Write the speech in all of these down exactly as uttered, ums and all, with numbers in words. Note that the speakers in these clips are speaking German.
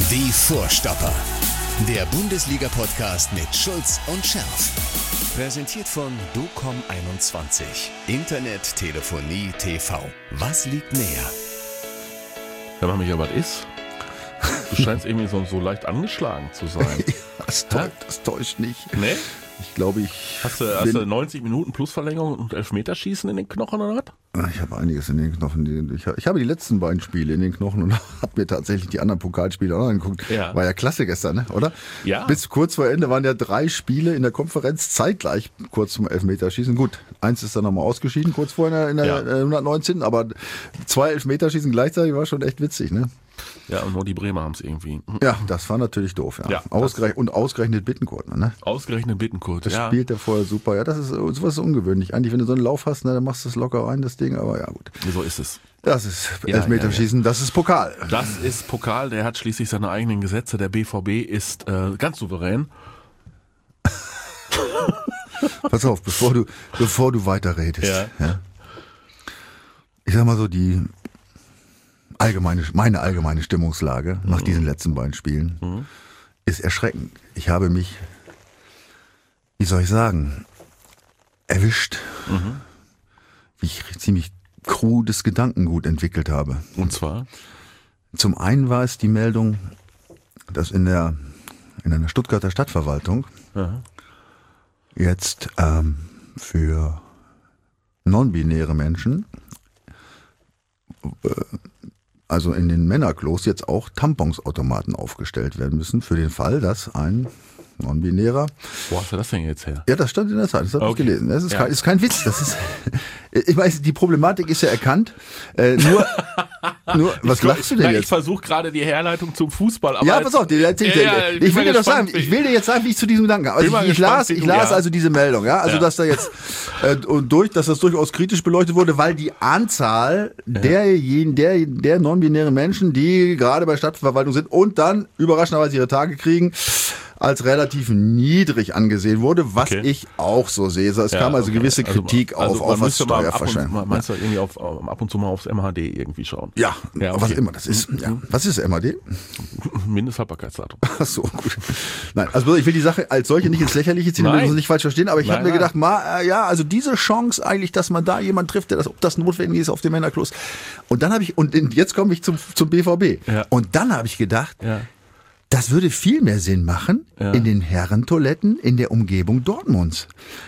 Die Vorstopper. Der Bundesliga-Podcast mit Schulz und Scherf. Präsentiert von docom einundzwanzig. Internet, Telefonie, T V. Was liegt näher? Wenn man mich ja was ist. Du scheinst irgendwie so, so leicht angeschlagen zu sein. Ja, das, täuscht, das täuscht nicht. Nee? Ich glaube, ich. Hast du, hast du neunzig Minuten plus Verlängerung und Elfmeterschießen in den Knochen oder was? Ich habe einiges in den Knochen. Ich, ich habe die letzten beiden Spiele in den Knochen und habe mir tatsächlich die anderen Pokalspiele auch angeguckt. Ja. War ja klasse gestern, ne? Oder? Ja. Bis kurz vor Ende waren ja drei Spiele in der Konferenz zeitgleich kurz zum Elfmeterschießen. Gut, eins ist dann nochmal ausgeschieden, kurz vorher in der, in der Ja. hundertneunzehn. Aber zwei Elfmeterschießen gleichzeitig war schon echt witzig, ne? Ja, und nur die Bremer haben es irgendwie. Ja, das war natürlich doof. Ja. Ja, Ausgerechnet, und ausgerechnet Bittencourt, ne? Ausgerechnet Bittencourt. Das Ja. spielt er vorher super. Ja, das ist sowas ist ungewöhnlich. Eigentlich, wenn du so einen Lauf hast, ne, dann machst du es locker rein, das Ding. Aber ja, gut. So ist es. Das ist Ja, Elfmeterschießen, ja, das ist Pokal. Das ist Pokal, der hat schließlich seine eigenen Gesetze. Der B V B ist äh, ganz souverän. Pass auf, bevor du, bevor du weiterredest. Ja. Ja. Ich sag mal so, die allgemeine, meine allgemeine Stimmungslage nach diesen letzten beiden Spielen Mhm. ist erschreckend. Ich habe mich, wie soll ich sagen, erwischt, Mhm. wie ich ziemlich krudes Gedankengut entwickelt habe. Und zwar? Zum einen war es die Meldung, dass in der in einer Stuttgarter Stadtverwaltung Aha. jetzt ähm, für non-binäre Menschen, äh, also in den Männerklos, jetzt auch Tamponsautomaten aufgestellt werden müssen, für den Fall, dass ein non-binärer... Wo hast du das denn jetzt her? Ja, das stand in der Zeit, das habe Okay. ich gelesen. Das ist, Ja. kein, ist kein Witz, das ist... Ich weiß, die Problematik ist ja erkannt. Äh, nur, nur, was lachst du denn Nein, Ich jetzt? versuche gerade die Herleitung zum Fußball. Aber Ja, jetzt- pass auf, die, erzähl, Ja, ja, ich, bin ich will mal dir das gespannt, sagen, wie- ich will dir jetzt sagen, wie ich zu diesem Gedanken kam. Bin Also mal ich, ich gespannt, las, wie ich du- las ja. also diese Meldung, ja, also Ja. dass da jetzt äh, und durch, dass das durchaus kritisch beleuchtet wurde, weil die Anzahl derjenigen, der, der non-binären Menschen, die gerade bei Stadtverwaltung sind und dann überraschenderweise ihre Tage kriegen, als relativ niedrig angesehen wurde, was Okay. ich auch so sehe. Es Ja, kam also okay. gewisse Kritik also, auf, also auf man was müsste mal ab und, Steuerverscheinung. mal- Meinst du irgendwie auf, ab und zu mal aufs M H D irgendwie schauen? Ja, Ja, okay. was immer das ist. Ja. Was ist M A D? Mindesthaltbarkeitsdatum. Ach so, gut. Nein, also ich will die Sache als solche nicht ins Lächerliche ziehen, Nein. wir müssen es nicht falsch verstehen, aber ich habe Nein, mir gedacht, nein. ma, äh, ja, also diese Chance eigentlich, dass man da jemand trifft, der das, ob das notwendig ist auf dem Männerklos. Und dann habe ich, und in, jetzt komme ich zum, zum B V B. Ja. Und dann habe ich gedacht, Ja. das würde viel mehr Sinn machen Ja. in den Herrentoiletten in der Umgebung Dortmunds.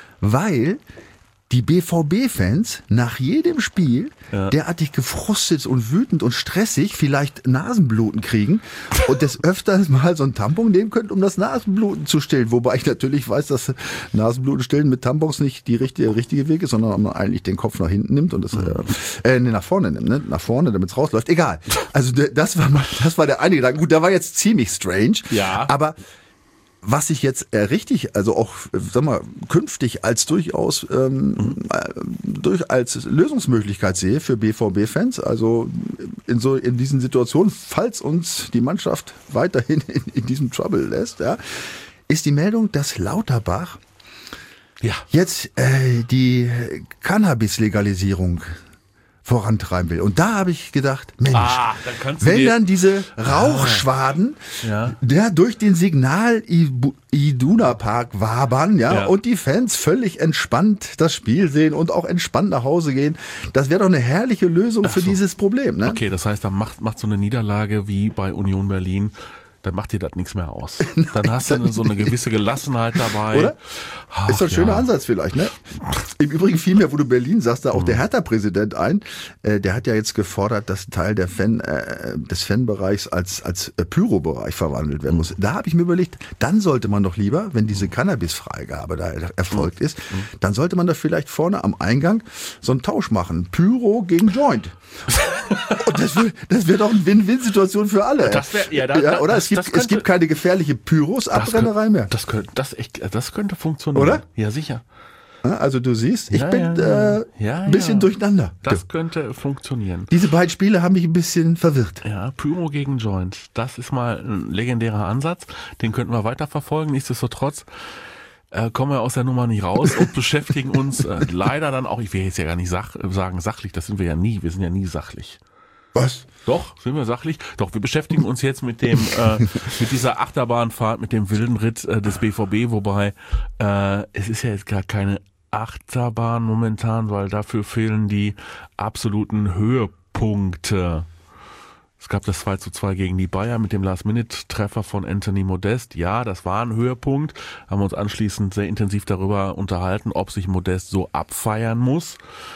Weil die B V B-Fans nach jedem Spiel Ja. derartig gefrustet und wütend und stressig vielleicht Nasenbluten kriegen und des Öfters mal so ein Tampon nehmen könnten, um das Nasenbluten zu stillen. Wobei ich natürlich weiß, dass Nasenbluten stillen mit Tampons nicht die richtige, richtige Weg ist, sondern man eigentlich den Kopf nach hinten nimmt und das äh, äh, nee, nach vorne nimmt, ne? Nach vorne, damit es rausläuft. Egal. Also d- das war mal, das war der eine Gedanke. Gut, der war jetzt ziemlich strange. Ja. Aber was ich jetzt äh, richtig, also auch, äh, sag mal, künftig als durchaus ähm, äh, durch als Lösungsmöglichkeit sehe für B V B-Fans, also in so in diesen Situationen, falls uns die Mannschaft weiterhin in, in diesem Trouble lässt, ja, ist die Meldung, dass Lauterbach Ja. jetzt äh, die Cannabis-Legalisierung vorantreiben will. Und da habe ich gedacht, Mensch, Ah, dann kannst du wenn dir- dann diese Rauchschwaden Ja. der durch den Signal Ibu- Iduna Park wabern, ja, Ja. und die Fans völlig entspannt das Spiel sehen und auch entspannt nach Hause gehen, das wäre doch eine herrliche Lösung für so. dieses Problem, ne? Okay, das heißt, dann macht, macht so eine Niederlage wie bei Union Berlin, dann macht dir das nichts mehr aus. Dann hast du eine, so eine gewisse Gelassenheit dabei. Oder? Ach, Ist doch ein schöner ja. Ansatz vielleicht, ne? Im Übrigen fiel mir, wo du Berlin sagst, da auch der Hertha-Präsident ein. Äh, der hat ja jetzt gefordert, dass Teil der Fan, äh, des Fanbereichs als, als äh, Pyro-Bereich verwandelt werden muss. Da habe ich mir überlegt, dann sollte man doch lieber, wenn diese Cannabis-Freigabe da erfolgt ist, dann sollte man da vielleicht vorne am Eingang so einen Tausch machen. Pyro gegen Joint. Und das wäre das wär doch eine Win-Win-Situation für alle. Das wär- ja, da- ja, da- oder? das- es, gibt, das könnte- es gibt keine gefährliche Pyros-Abbrennerei mehr. Das könnte, das, echt, das könnte funktionieren. Oder? Ja, sicher. Ja, also du siehst, ich Ja, bin ja, ja. äh, Ja, ein bisschen ja. durcheinander. Das könnte funktionieren. Diese beiden Spiele haben mich ein bisschen verwirrt. Ja, Pyro gegen Joint. Das ist mal ein legendärer Ansatz. Den könnten wir weiterverfolgen. Nichtsdestotrotz äh, kommen wir aus der Nummer nicht raus und beschäftigen uns äh, leider dann auch, ich will jetzt ja gar nicht sach, sagen sachlich, das sind wir ja nie, wir sind ja nie sachlich. Was? Doch, sind wir sachlich. Doch, wir beschäftigen uns jetzt mit dem, äh, mit dieser Achterbahnfahrt, mit dem wilden Ritt äh, des B V B, wobei äh, es ist ja jetzt gar keine Achterbahn momentan, weil dafür fehlen die absoluten Höhepunkte. Es gab das zwei zu zwei gegen die Bayern mit dem Last-Minute-Treffer von Anthony Modest. Ja, das war ein Höhepunkt. Haben wir uns anschließend sehr intensiv darüber unterhalten, ob sich Modest so abfeiern muss.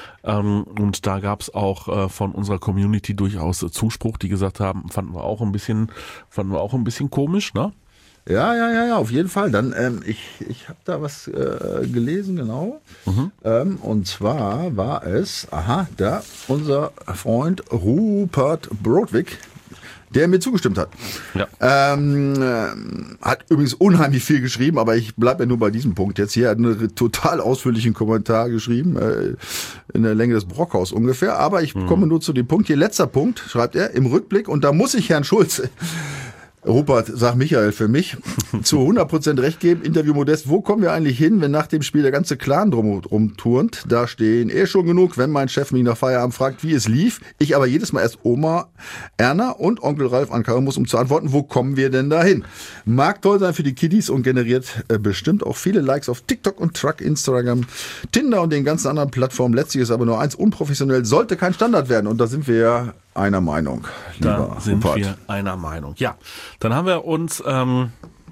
Und da gab es auch äh, von unserer Community durchaus Zuspruch, die gesagt haben, fanden wir auch ein bisschen, fanden wir auch ein bisschen komisch, ne? Ja, ja, ja, ja, auf jeden Fall. Dann, ähm, ich, ich habe da was äh, gelesen, genau. Mhm. Ähm, und zwar war es, aha, da unser Freund Rupert Brodwig, der mir zugestimmt hat. Ja. Ähm, äh, hat übrigens unheimlich viel geschrieben, aber ich bleibe ja nur bei diesem Punkt jetzt hier. Er hat einen total ausführlichen Kommentar geschrieben, äh, in der Länge des Brockhaus ungefähr. Aber ich mhm. komme nur zu dem Punkt hier. Letzter Punkt, schreibt er, im Rückblick. Und da muss ich Herrn Schulz, Rupert, sag Michael für mich, zu hundert Prozent recht geben. Interview Modest, wo kommen wir eigentlich hin, wenn nach dem Spiel der ganze Clan drum rumturnt? Da stehen eh schon genug, wenn mein Chef mich nach Feierabend fragt, wie es lief. Ich aber jedes Mal erst Oma Erna und Onkel Ralf ankauen muss, um zu antworten, wo kommen wir denn da hin? Mag toll sein für die Kiddies und generiert äh, bestimmt auch viele Likes auf TikTok und Truck, Instagram, Tinder und den ganzen anderen Plattformen. Letztlich ist aber nur eins unprofessionell, sollte kein Standard werden. Und da sind wir ja einer Meinung. Da sind Rupert. wir einer Meinung. Ja, dann haben wir uns ähm,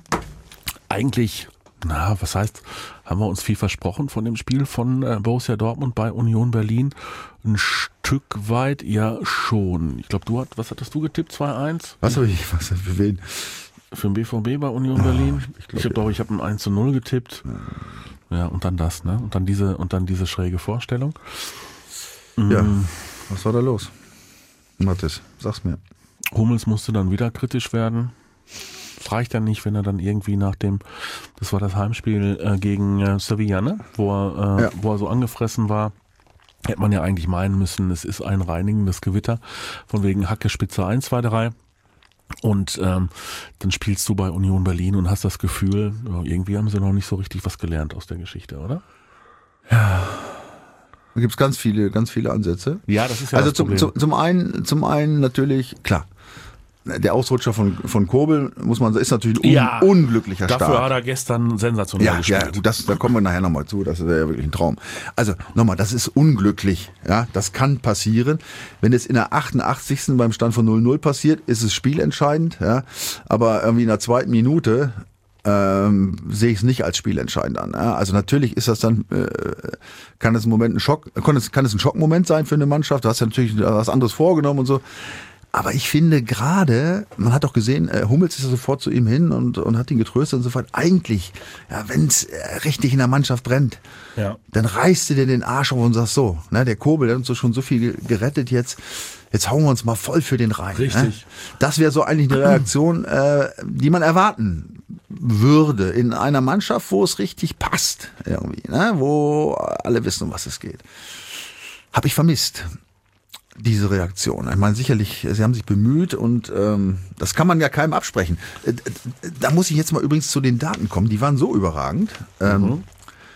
eigentlich, na, was heißt, haben wir uns viel versprochen von dem Spiel von äh, Borussia Dortmund bei Union Berlin? Ein Stück weit ja schon. Ich glaube, du hast, was hattest du getippt? zwei eins? Was habe ich, was für wen? Für den B V B bei Union oh, Berlin? Ich glaube, ich habe doch, ich habe ein eins zu null getippt. Ja. ja, und dann das, ne? Und dann diese, und dann diese schräge Vorstellung. Ja, mhm. Was war da los? Mathis, sag's mir. Hummels musste dann wieder kritisch werden. Es reicht ja nicht, wenn er dann irgendwie nach dem, das war das Heimspiel äh, gegen äh, Sevilla, ne? wo, er, äh, ja. wo er so angefressen war. Hätte man ja eigentlich meinen müssen, es ist ein reinigendes Gewitter. Von wegen Hacke Spitze eins, zwei, drei. Und ähm, dann spielst du bei Union Berlin und hast das Gefühl, ja, irgendwie haben sie noch nicht so richtig was gelernt aus der Geschichte, oder? Ja. Da gibt's ganz viele, ganz viele Ansätze. Ja, das ist ja also das zum, Problem. zum, zum einen, zum einen natürlich, klar, der Ausrutscher von, von Kobel, muss man sagen, ist natürlich ein un, ja, unglücklicher dafür Start. Dafür hat er gestern sensationell ja, gespielt. Ja, gut, das, da kommen wir nachher nochmal zu, das ist ja wirklich ein Traum. Also, nochmal, das ist unglücklich, ja, das kann passieren. Wenn es in der achtundachtzigsten beim Stand von null null passiert, ist es spielentscheidend, ja, aber irgendwie in der zweiten Minute Ähm, sehe ich es nicht als spielentscheidend an. Ja? Also natürlich ist das dann, äh, kann es im Moment ein Schock, kann es, kann es ein Schockmoment sein für eine Mannschaft. Du hast ja natürlich was anderes vorgenommen und so. Aber ich finde gerade, man hat doch gesehen, äh, Hummels ist ja sofort zu ihm hin und, und hat ihn getröstet und so fort. Eigentlich, ja, wenn es äh, richtig in der Mannschaft brennt, ja. dann reißt du dir den Arsch auf und sagst so, ne, der Kobel, der hat uns so schon so viel gerettet jetzt. Jetzt hauen wir uns mal voll für den rein. Richtig. Ne? Das wäre so eigentlich eine Reaktion, äh, die man erwarten würde in einer Mannschaft, wo es richtig passt, irgendwie, ne? Wo alle wissen, um was es geht. Habe ich vermisst, diese Reaktion. Ich meine, sicherlich, sie haben sich bemüht und ähm, das kann man ja keinem absprechen. Äh, da muss ich jetzt mal übrigens zu den Daten kommen, die waren so überragend. Ähm, mhm.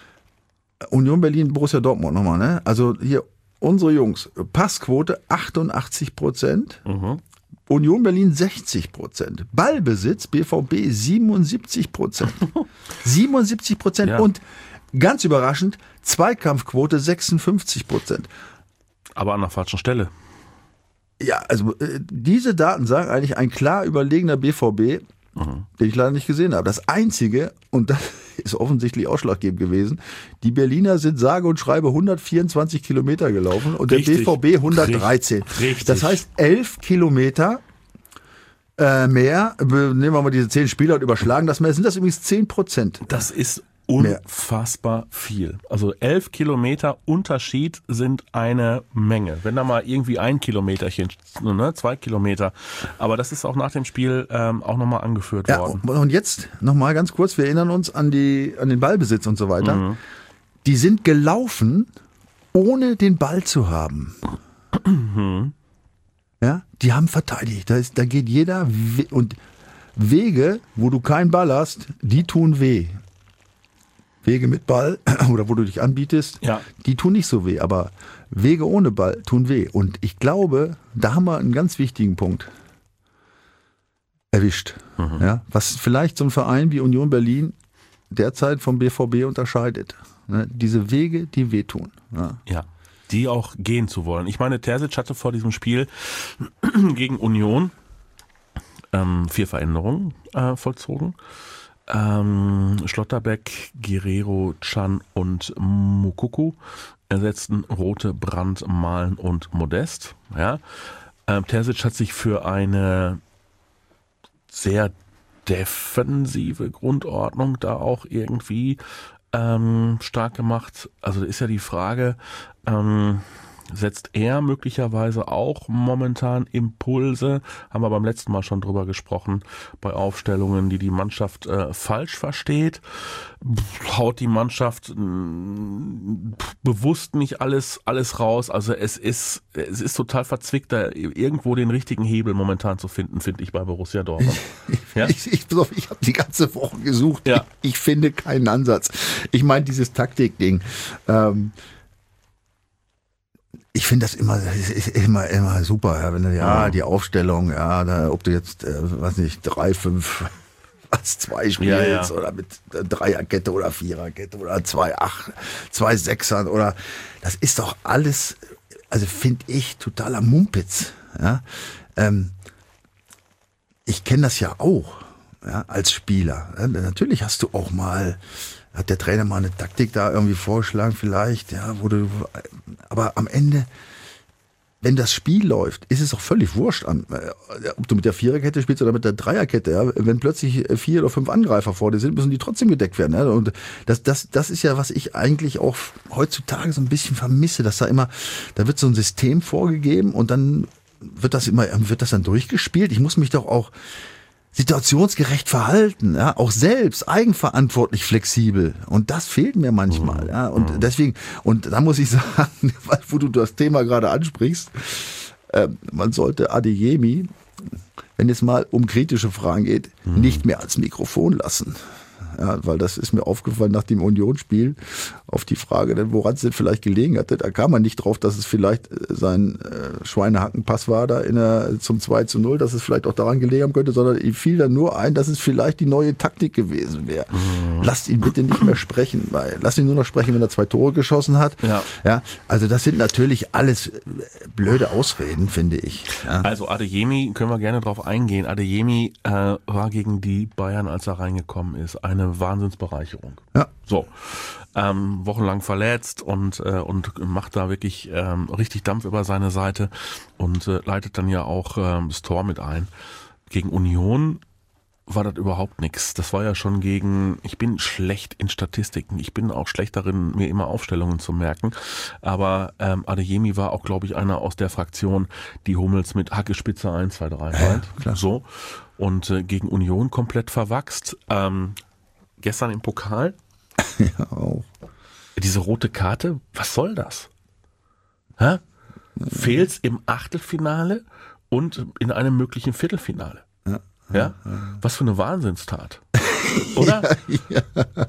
Union Berlin, Borussia Dortmund nochmal, ne? Also hier unsere Jungs, Passquote achtundachtzig Prozent, mhm. Union Berlin sechzig Prozent, Ballbesitz B V B siebenundsiebzig Prozent, siebenundsiebzig Prozent ja. Und ganz überraschend Zweikampfquote sechsundfünfzig Prozent. Aber an der falschen Stelle. Ja, also äh, diese Daten sagen eigentlich ein klar überlegener B V B, mhm. den ich leider nicht gesehen habe. Das Einzige, und das ist offensichtlich ausschlaggebend gewesen, die Berliner sind sage und schreibe hundertvierundzwanzig Kilometer gelaufen und Richtig. Der B V B hundertdreizehn. Richtig. Das heißt elf Kilometer äh, mehr, nehmen wir mal diese zehn Spieler und überschlagen das mehr, sind das übrigens zehn Prozent. Das ist unfassbar mehr. Viel. Also elf Kilometer Unterschied sind eine Menge. Wenn da mal irgendwie ein Kilometerchen, ne, zwei Kilometer. Aber das ist auch nach dem Spiel ähm, auch nochmal angeführt ja, worden. Und jetzt nochmal ganz kurz, wir erinnern uns an die an den Ballbesitz und so weiter. Mhm. Die sind gelaufen, ohne den Ball zu haben. Mhm. Ja, die haben verteidigt. Da, ist, da geht jeder we- und Wege, wo du keinen Ball hast, die tun weh. Wege mit Ball oder wo du dich anbietest, Ja. die tun nicht so weh, aber Wege ohne Ball tun weh. Und ich glaube, da haben wir einen ganz wichtigen Punkt erwischt. Mhm. Ja, was vielleicht so ein Verein wie Union Berlin derzeit vom B V B unterscheidet. Ne? Diese Wege, die wehtun. Ja. Ja, die auch gehen zu wollen. Ich meine, Terzic hatte vor diesem Spiel gegen Union ähm, vier Veränderungen äh, vollzogen. Ähm, Schlotterbeck, Guerrero, Can und Moukoko ersetzten Rote, Brandt, Malen und Modest. Ja. Ähm, Terzic hat sich für eine sehr defensive Grundordnung da auch irgendwie ähm, stark gemacht. Also ist ja die Frage, ähm, setzt er möglicherweise auch momentan Impulse, haben wir beim letzten Mal schon drüber gesprochen, bei Aufstellungen, die die Mannschaft äh, falsch versteht, haut die Mannschaft mh, bewusst nicht alles alles raus, also es ist es ist total verzwickt, da irgendwo den richtigen Hebel momentan zu finden, finde ich bei Borussia Dortmund. Ja? Ich, ich, ich habe die ganze Woche gesucht, ja. ich, ich finde keinen Ansatz. Ich meine dieses Taktikding, ähm, ich finde das immer, ist immer, immer super, ja, wenn du, ja, die Aufstellung, ja, da, ob du jetzt, äh, weiß nicht, drei, fünf, was, zwei spielst, ja, ja. oder mit Dreierkette oder Viererkette oder zwei, acht, zwei Sechsern oder, das ist doch alles, also finde ich, totaler Mumpitz, ja, ähm, ich kenne das ja auch, ja, als Spieler, ja, natürlich hast du auch mal, hat der Trainer mal eine Taktik da irgendwie vorgeschlagen vielleicht, ja, wo du, aber am Ende, wenn das Spiel läuft, ist es auch völlig wurscht, an, ob du mit der Viererkette spielst oder mit der Dreierkette, ja, wenn plötzlich vier oder fünf Angreifer vor dir sind, müssen die trotzdem gedeckt werden, ja, und das, das, das ist ja, was ich eigentlich auch heutzutage so ein bisschen vermisse, dass da immer, da wird so ein System vorgegeben und dann wird das immer, wird das dann durchgespielt, ich muss mich doch auch situationsgerecht verhalten, ja, auch selbst eigenverantwortlich flexibel, und das fehlt mir manchmal, ja, und deswegen, und da muss ich sagen, wo du das Thema gerade ansprichst, äh, man sollte Adeyemi, wenn es mal um kritische Fragen geht, mhm. nicht mehr als Mikrofon lassen. Ja, weil das ist mir aufgefallen nach dem Unionsspiel, auf die Frage, denn woran es denn vielleicht gelegen hatte, da kam man nicht drauf, dass es vielleicht sein äh, Schweinehackenpass war da in der, zum zwei zu null, dass es vielleicht auch daran gelegen haben könnte, sondern ihm fiel dann nur ein, dass es vielleicht die neue Taktik gewesen wäre. Mhm. Lasst ihn bitte nicht mehr sprechen, weil lasst ihn nur noch sprechen, wenn er zwei Tore geschossen hat. Ja, ja, also das sind natürlich alles blöde Ausreden, finde ich. Ja. Also Adeyemi, können wir gerne drauf eingehen. Adeyemi äh, war gegen die Bayern, als er reingekommen ist, eine Wahnsinnsbereicherung. Ja. So, ähm, wochenlang verletzt und äh, und macht da wirklich ähm, richtig Dampf über seine Seite und äh, leitet dann ja auch ähm, das Tor mit ein. Gegen Union war das überhaupt nichts. Das war ja schon gegen, ich bin schlecht in Statistiken, ich bin auch schlecht darin, mir immer Aufstellungen zu merken, aber ähm, Adeyemi war auch, glaube ich, einer aus der Fraktion, die Hummels mit Hackespitze eins, zwei, drei ja, klar. So, und äh, gegen Union komplett verwachst. Ähm, gestern im Pokal. Ja, auch. Diese rote Karte, was soll das? Hä? Fehlt's im Achtelfinale und in einem möglichen Viertelfinale. Ja? ja, ja. Was für eine Wahnsinnstat. Oder? Ja, ja.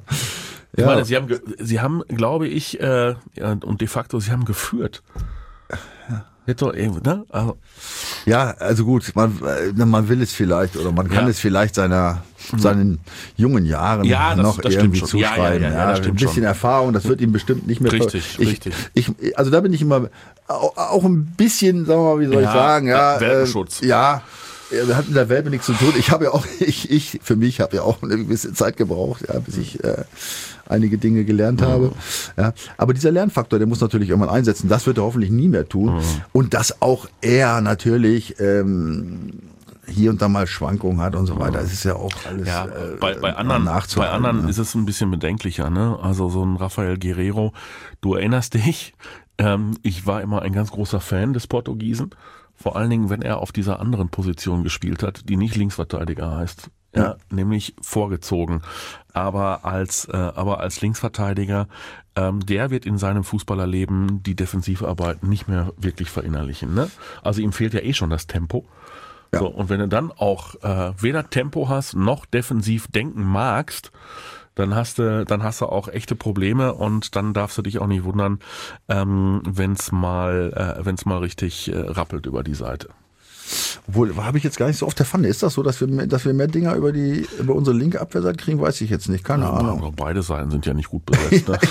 Ich meine, sie haben, sie haben, glaube ich, äh, und de facto, sie haben geführt. Ja. Ne? Also. Ja, also gut, man, man will es vielleicht oder man kann ja. es vielleicht seiner, seinen jungen Jahren ja, das, noch das irgendwie schon. zuschreiben. Ja, ja, ja, ja, das ein bisschen schon. Erfahrung, das wird ihm bestimmt nicht mehr. Richtig, ich, richtig. Ich, also da bin ich immer auch ein bisschen, sagen wir mal, wie soll ja, ich sagen, ja, Welpenschutz. Äh, ja. Wir hatten in der Welpe nichts zu tun. Ich habe ja auch, ich, ich, für mich habe ja auch eine gewisse Zeit gebraucht, ja, bis ich äh, einige Dinge gelernt habe. Mhm. Ja, aber dieser Lernfaktor, der muss natürlich irgendwann einsetzen. Das wird er hoffentlich nie mehr tun. Mhm. Und dass auch er natürlich ähm, hier und da mal Schwankungen hat und so weiter. Das ist ja auch alles ja, äh, bei, bei anderen, bei anderen ja. ist es ein bisschen bedenklicher. Ne? Also so ein Rafael Guerrero, du erinnerst dich, ähm, ich war immer ein ganz großer Fan des Portugiesen. Vor allen Dingen, wenn er auf dieser anderen Position gespielt hat, die nicht Linksverteidiger heißt, ja, ja. nämlich vorgezogen. Aber als, äh, aber als Linksverteidiger, ähm, der wird in seinem Fußballerleben die Defensivarbeit nicht mehr wirklich verinnerlichen. Ne? Also ihm fehlt ja eh schon das Tempo. Ja. So, und wenn du dann auch äh, weder Tempo hast, noch defensiv denken magst, dann hast du, dann hast du auch echte Probleme und dann darfst du dich auch nicht wundern, ähm, wenn's mal, äh, wenn's mal richtig äh, rappelt über die Seite. Obwohl, habe ich jetzt gar nicht so auf der Pfanne. Ist das so, dass wir, mehr- dass wir mehr Dinger über die, über unsere linke Abwehrseite kriegen? Weiß ich jetzt nicht. Keine Ja, Ahnung. aber beide Seiten sind ja nicht gut besetzt. Ne?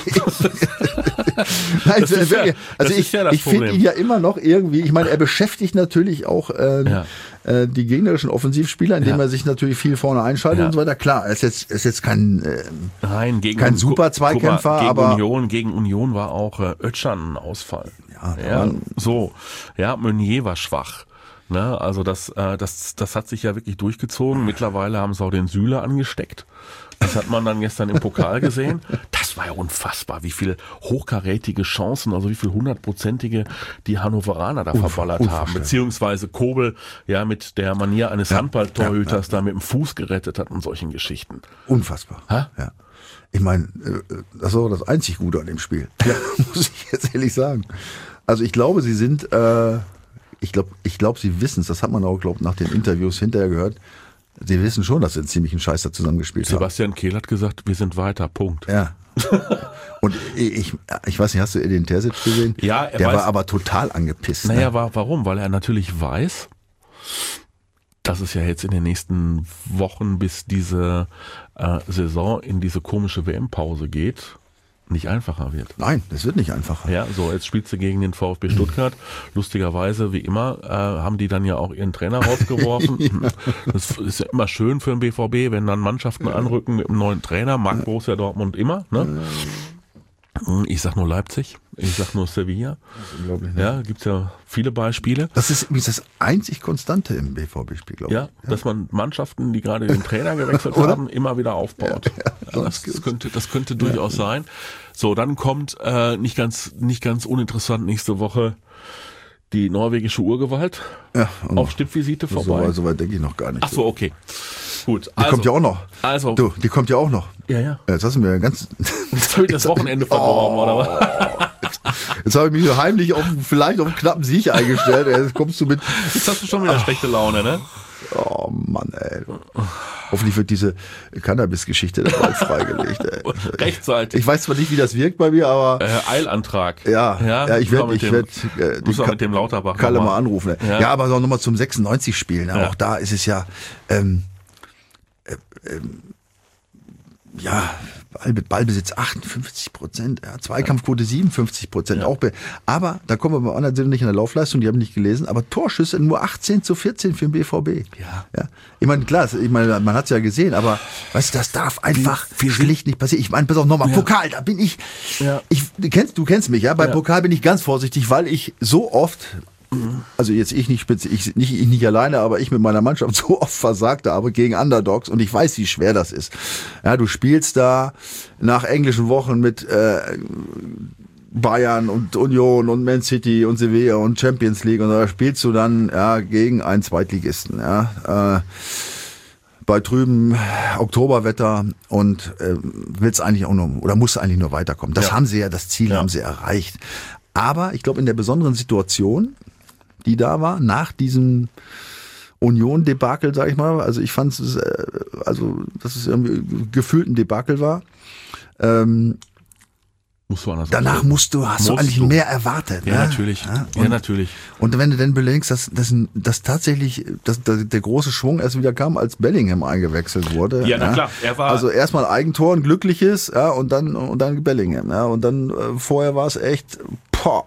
Nein, Das ist ja- wirklich. das also ist ich, ja das ich finde Problem. ihn ja immer noch irgendwie, ich meine, er beschäftigt natürlich auch ähm, Ja. äh, die gegnerischen Offensivspieler, indem Ja. er sich natürlich viel vorne einschaltet Ja. und so weiter. Klar, er ist jetzt, ist jetzt kein, äh, Nein, gegen Kein gu- super Zweikämpfer, guck mal, gegen aber- Union, gegen Union war auch äh, Özcan ein Ausfall. Ja, da ja, waren- so. Ja, Meunier war schwach. Ne, also das, äh, das, das hat sich ja wirklich durchgezogen. Mittlerweile haben sie auch den Süle angesteckt. Das hat man dann gestern im Pokal gesehen. Das war ja unfassbar, wie viele hochkarätige Chancen, also wie viel hundertprozentige die Hannoveraner da Unver- verballert haben. unvorstellbar. Beziehungsweise Kobel ja mit der Manier eines Handballtorhüters da mit dem Fuß gerettet hat und solchen Geschichten. unfassbar. Hä? Ja. Ich meine, äh, das war das einzig Gute an dem Spiel. Ja. Muss ich jetzt ehrlich sagen. Also ich glaube, sie sind, äh, ich glaube, ich glaube, sie wissen es. Das hat man auch, glaube ich, nach den Interviews hinterher gehört. Sie wissen schon, dass sie einen ziemlichen Scheiß da zusammengespielt haben. Sebastian Kehl hat gesagt, wir sind weiter, Punkt. Ja. Und ich, ich weiß nicht, hast du Edin Terzic gesehen? Ja, er Der weiß- war aber total angepisst. Naja, Ne? wa- warum? Weil er natürlich weiß, dass es ja jetzt in den nächsten Wochen, bis diese äh, Saison in diese komische W M-Pause geht, nicht einfacher wird. Nein, das wird nicht einfacher. Ja, so, jetzt spielst du gegen den VfB Stuttgart. Lustigerweise, wie immer, äh, haben die dann ja auch ihren Trainer rausgeworfen. Das ist ja immer schön für den B V B, wenn dann Mannschaften anrücken mit einem neuen Trainer. Mag Borussia Dortmund immer, ne? Ich sag nur Leipzig, ich sag nur Sevilla. Unglaublich, ne? Ja, gibt's ja viele Beispiele. Das ist übrigens das einzig Konstante im B V B-Spiel, glaube ich. Ja, dass man Mannschaften, die gerade den Trainer gewechselt Oder? haben, immer wieder aufbaut. Ja, das, das könnte, das könnte durchaus sein. So, dann kommt äh, nicht ganz, nicht ganz uninteressant nächste Woche die norwegische Urgewalt Ja, und auf Stippvisite so, vorbei. weit- so weit denke ich noch gar nicht. Ach so, okay, gut. Die kommt ja auch noch. Also, Du, die kommt ja auch noch. ja, ja. Jetzt hast du mir ganz. Jetzt habe ich das Wochenende verdorben, oder was? Jetzt habe ich mich so heimlich auf vielleicht auf einen knappen Sieg eingestellt. Jetzt kommst du mit. Jetzt hast du schon wieder schlechte Laune, ne? Oh Mann, ey. Hoffentlich wird diese Cannabis-Geschichte dann bald freigelegt. Ey. Rechtzeitig. Ich weiß zwar nicht, wie das wirkt bei mir, aber Äh, Eilantrag. ja, ja, ich müssen wir werde, mit ich dem- werde äh, müssen wir Ka- mit dem Lauterbach Kalle noch mal mal- anrufen. Ne? Ja. Ja. aber noch mal zum sechsundneunzig spielen. Ne? Ja. Auch da ist es ja, ähm, äh, ähm, ja, Ball, Ballbesitz achtundfünfzig Prozent, ja, Zweikampfquote siebenundfünfzig Prozent. Ja. Auch be- aber da kommen wir beim anderen Sinne nicht in der Laufleistung, die haben nicht gelesen, aber Torschüsse nur achtzehn zu vierzehn für den B V B. Ja. Ja. Ich meine, klar, ich meine, man hat es ja gesehen, aber weißt du, das darf einfach wir sind- schlicht nicht passieren. Ich meine, pass auf, nochmal, Ja. Pokal, da bin ich, Ja. ich, du kennst, du kennst mich, ja, bei Ja. Pokal bin ich ganz vorsichtig, weil ich so oft, also jetzt ich nicht spezi- ich nicht, ich nicht alleine, aber ich mit meiner Mannschaft so oft versagt habe gegen Underdogs und ich weiß, wie schwer das ist. Ja, du spielst da nach englischen Wochen mit äh, Bayern und Union und Man City und Sevilla und Champions League und da spielst du dann ja gegen einen Zweitligisten, ja. Äh, bei trüben Oktoberwetter und äh, willst eigentlich auch nur oder musst eigentlich nur weiterkommen. Das Ja. haben sie ja, das Ziel Ja. haben sie erreicht. Aber ich glaube, in der besonderen Situation, die da war, nach diesem Union-Debakel, sag ich mal, also ich fand es, äh, also, dass es irgendwie gefühlt ein Debakel war, ähm, Musst du anders danach ausdrücken. musst du, hast du Musst eigentlich du. mehr erwartet. Ja, ne? natürlich. Ja, Ja, und, natürlich. und wenn du dann bedenkst, dass, dass, dass tatsächlich dass, dass der große Schwung erst wieder kam, als Bellingham eingewechselt wurde. Ja, na klar, er war- Also erstmal Eigentor, ein glückliches, ja, und dann und dann Bellingham. Ja, und dann äh, vorher war es echt, boah.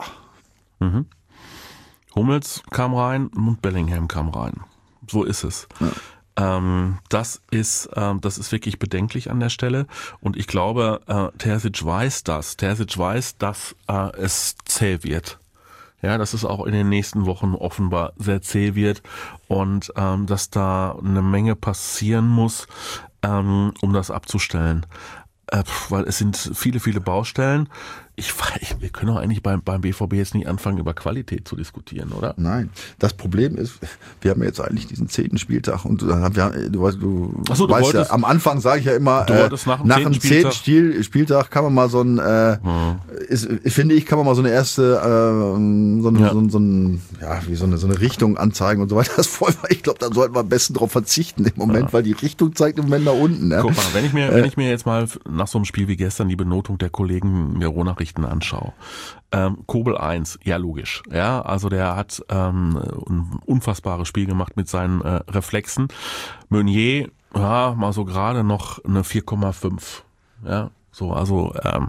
Hummels kam rein und Bellingham kam rein. So ist es. Ähm, das ist, ähm, das ist wirklich bedenklich an der Stelle. Und ich glaube, äh, Terzic weiß das. Terzic weiß, dass äh, es zäh wird. Ja, dass es auch in den nächsten Wochen offenbar sehr zäh wird und ähm, dass da eine Menge passieren muss, ähm, um das abzustellen. Äh, weil es sind viele, viele Baustellen. Ich weiß, wir können doch eigentlich beim, beim B V B jetzt nicht anfangen, über Qualität zu diskutieren, oder? Nein. Das Problem ist, wir haben jetzt eigentlich diesen zehnten Spieltag und dann haben wir, du weißt, du, Ach so, du weißt wolltest, ja, am Anfang sage ich ja immer, du äh, nach dem nach zehnten dem zehnten Spieltag, Spieltag kann man mal so ein, äh, hm. ist, finde ich, kann man mal so eine erste, äh, so, eine, Ja. so, so, ein, ja, wie so eine, so eine Richtung anzeigen und so weiter. Das voll, ich glaube, da sollten wir am besten drauf verzichten im Moment, Ja. weil die Richtung zeigt im Moment nach unten. Ne? Guck mal, wenn ich mir, wenn ich mir jetzt mal nach so einem Spiel wie gestern die Benotung der Kollegen mir Rohnachrichten anschaue. Ähm, Kobel eins, ja logisch. Ja, also der hat ähm, ein unfassbares Spiel gemacht mit seinen äh, Reflexen. Meunier, ja, mal so gerade noch eine vier Komma fünf. Ja, so, also ähm,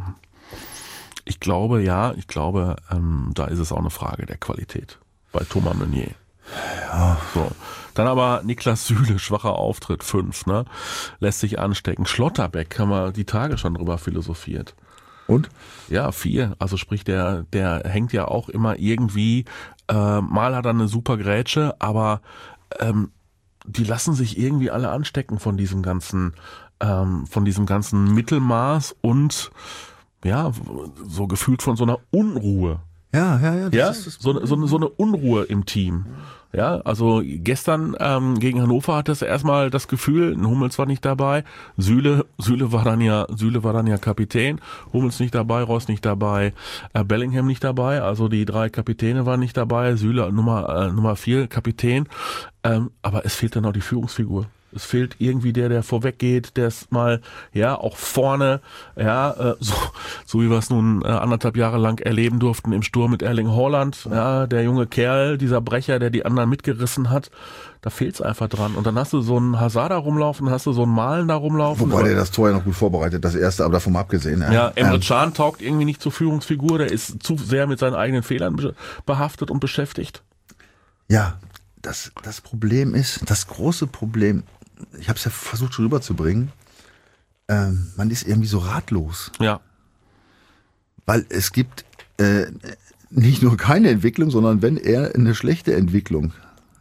ich glaube, ja, ich glaube, ähm, da ist es auch eine Frage der Qualität bei Thomas Meunier. Ja. So. Dann aber Niklas Süle, schwacher Auftritt, fünf, ne? Lässt sich anstecken. Schlotterbeck, haben wir die Tage schon drüber philosophiert. Und? Ja, vier. Also sprich, der, der hängt ja auch immer irgendwie, äh, mal hat er eine super Grätsche, aber ähm, die lassen sich irgendwie alle anstecken von diesem ganzen, ähm, von diesem ganzen Mittelmaß und ja, so gefühlt von so einer Unruhe. Ja, ja, ja. Das Ja, ist das so, eine- so, eine- so eine Unruhe im Team. Ja, also gestern ähm, gegen Hannover hatte es erstmal das Gefühl, ein Hummels war nicht dabei, Süle, Süle war dann ja, Süle war dann ja Kapitän, Hummels nicht dabei, Ross nicht dabei, äh, Bellingham nicht dabei, also die drei Kapitäne waren nicht dabei, Süle Nummer äh, Nummer vier Kapitän, ähm, aber es fehlt dann auch die Führungsfigur. Es fehlt irgendwie der, der vorweg geht, der ist mal, ja, auch vorne, ja, äh, so, so wie wir es nun äh, anderthalb Jahre lang erleben durften im Sturm mit Erling Haaland, ja, der junge Kerl, dieser Brecher, der die anderen mitgerissen hat, da fehlt's einfach dran. Und dann hast du so einen Hazard da rumlaufen, hast du so einen Malen da rumlaufen. Wobei der das Tor ja noch gut vorbereitet, das erste, aber davon mal abgesehen. Ja, Ja, Emre Ähm, Can taugt irgendwie nicht zur Führungsfigur, der ist zu sehr mit seinen eigenen Fehlern be- behaftet und beschäftigt. Ja, das, das Problem ist, das große Problem, ich habe es ja versucht schon rüberzubringen, ähm, man ist irgendwie so ratlos, Ja, weil es gibt äh, nicht nur keine Entwicklung, sondern wenn eher eine schlechte Entwicklung.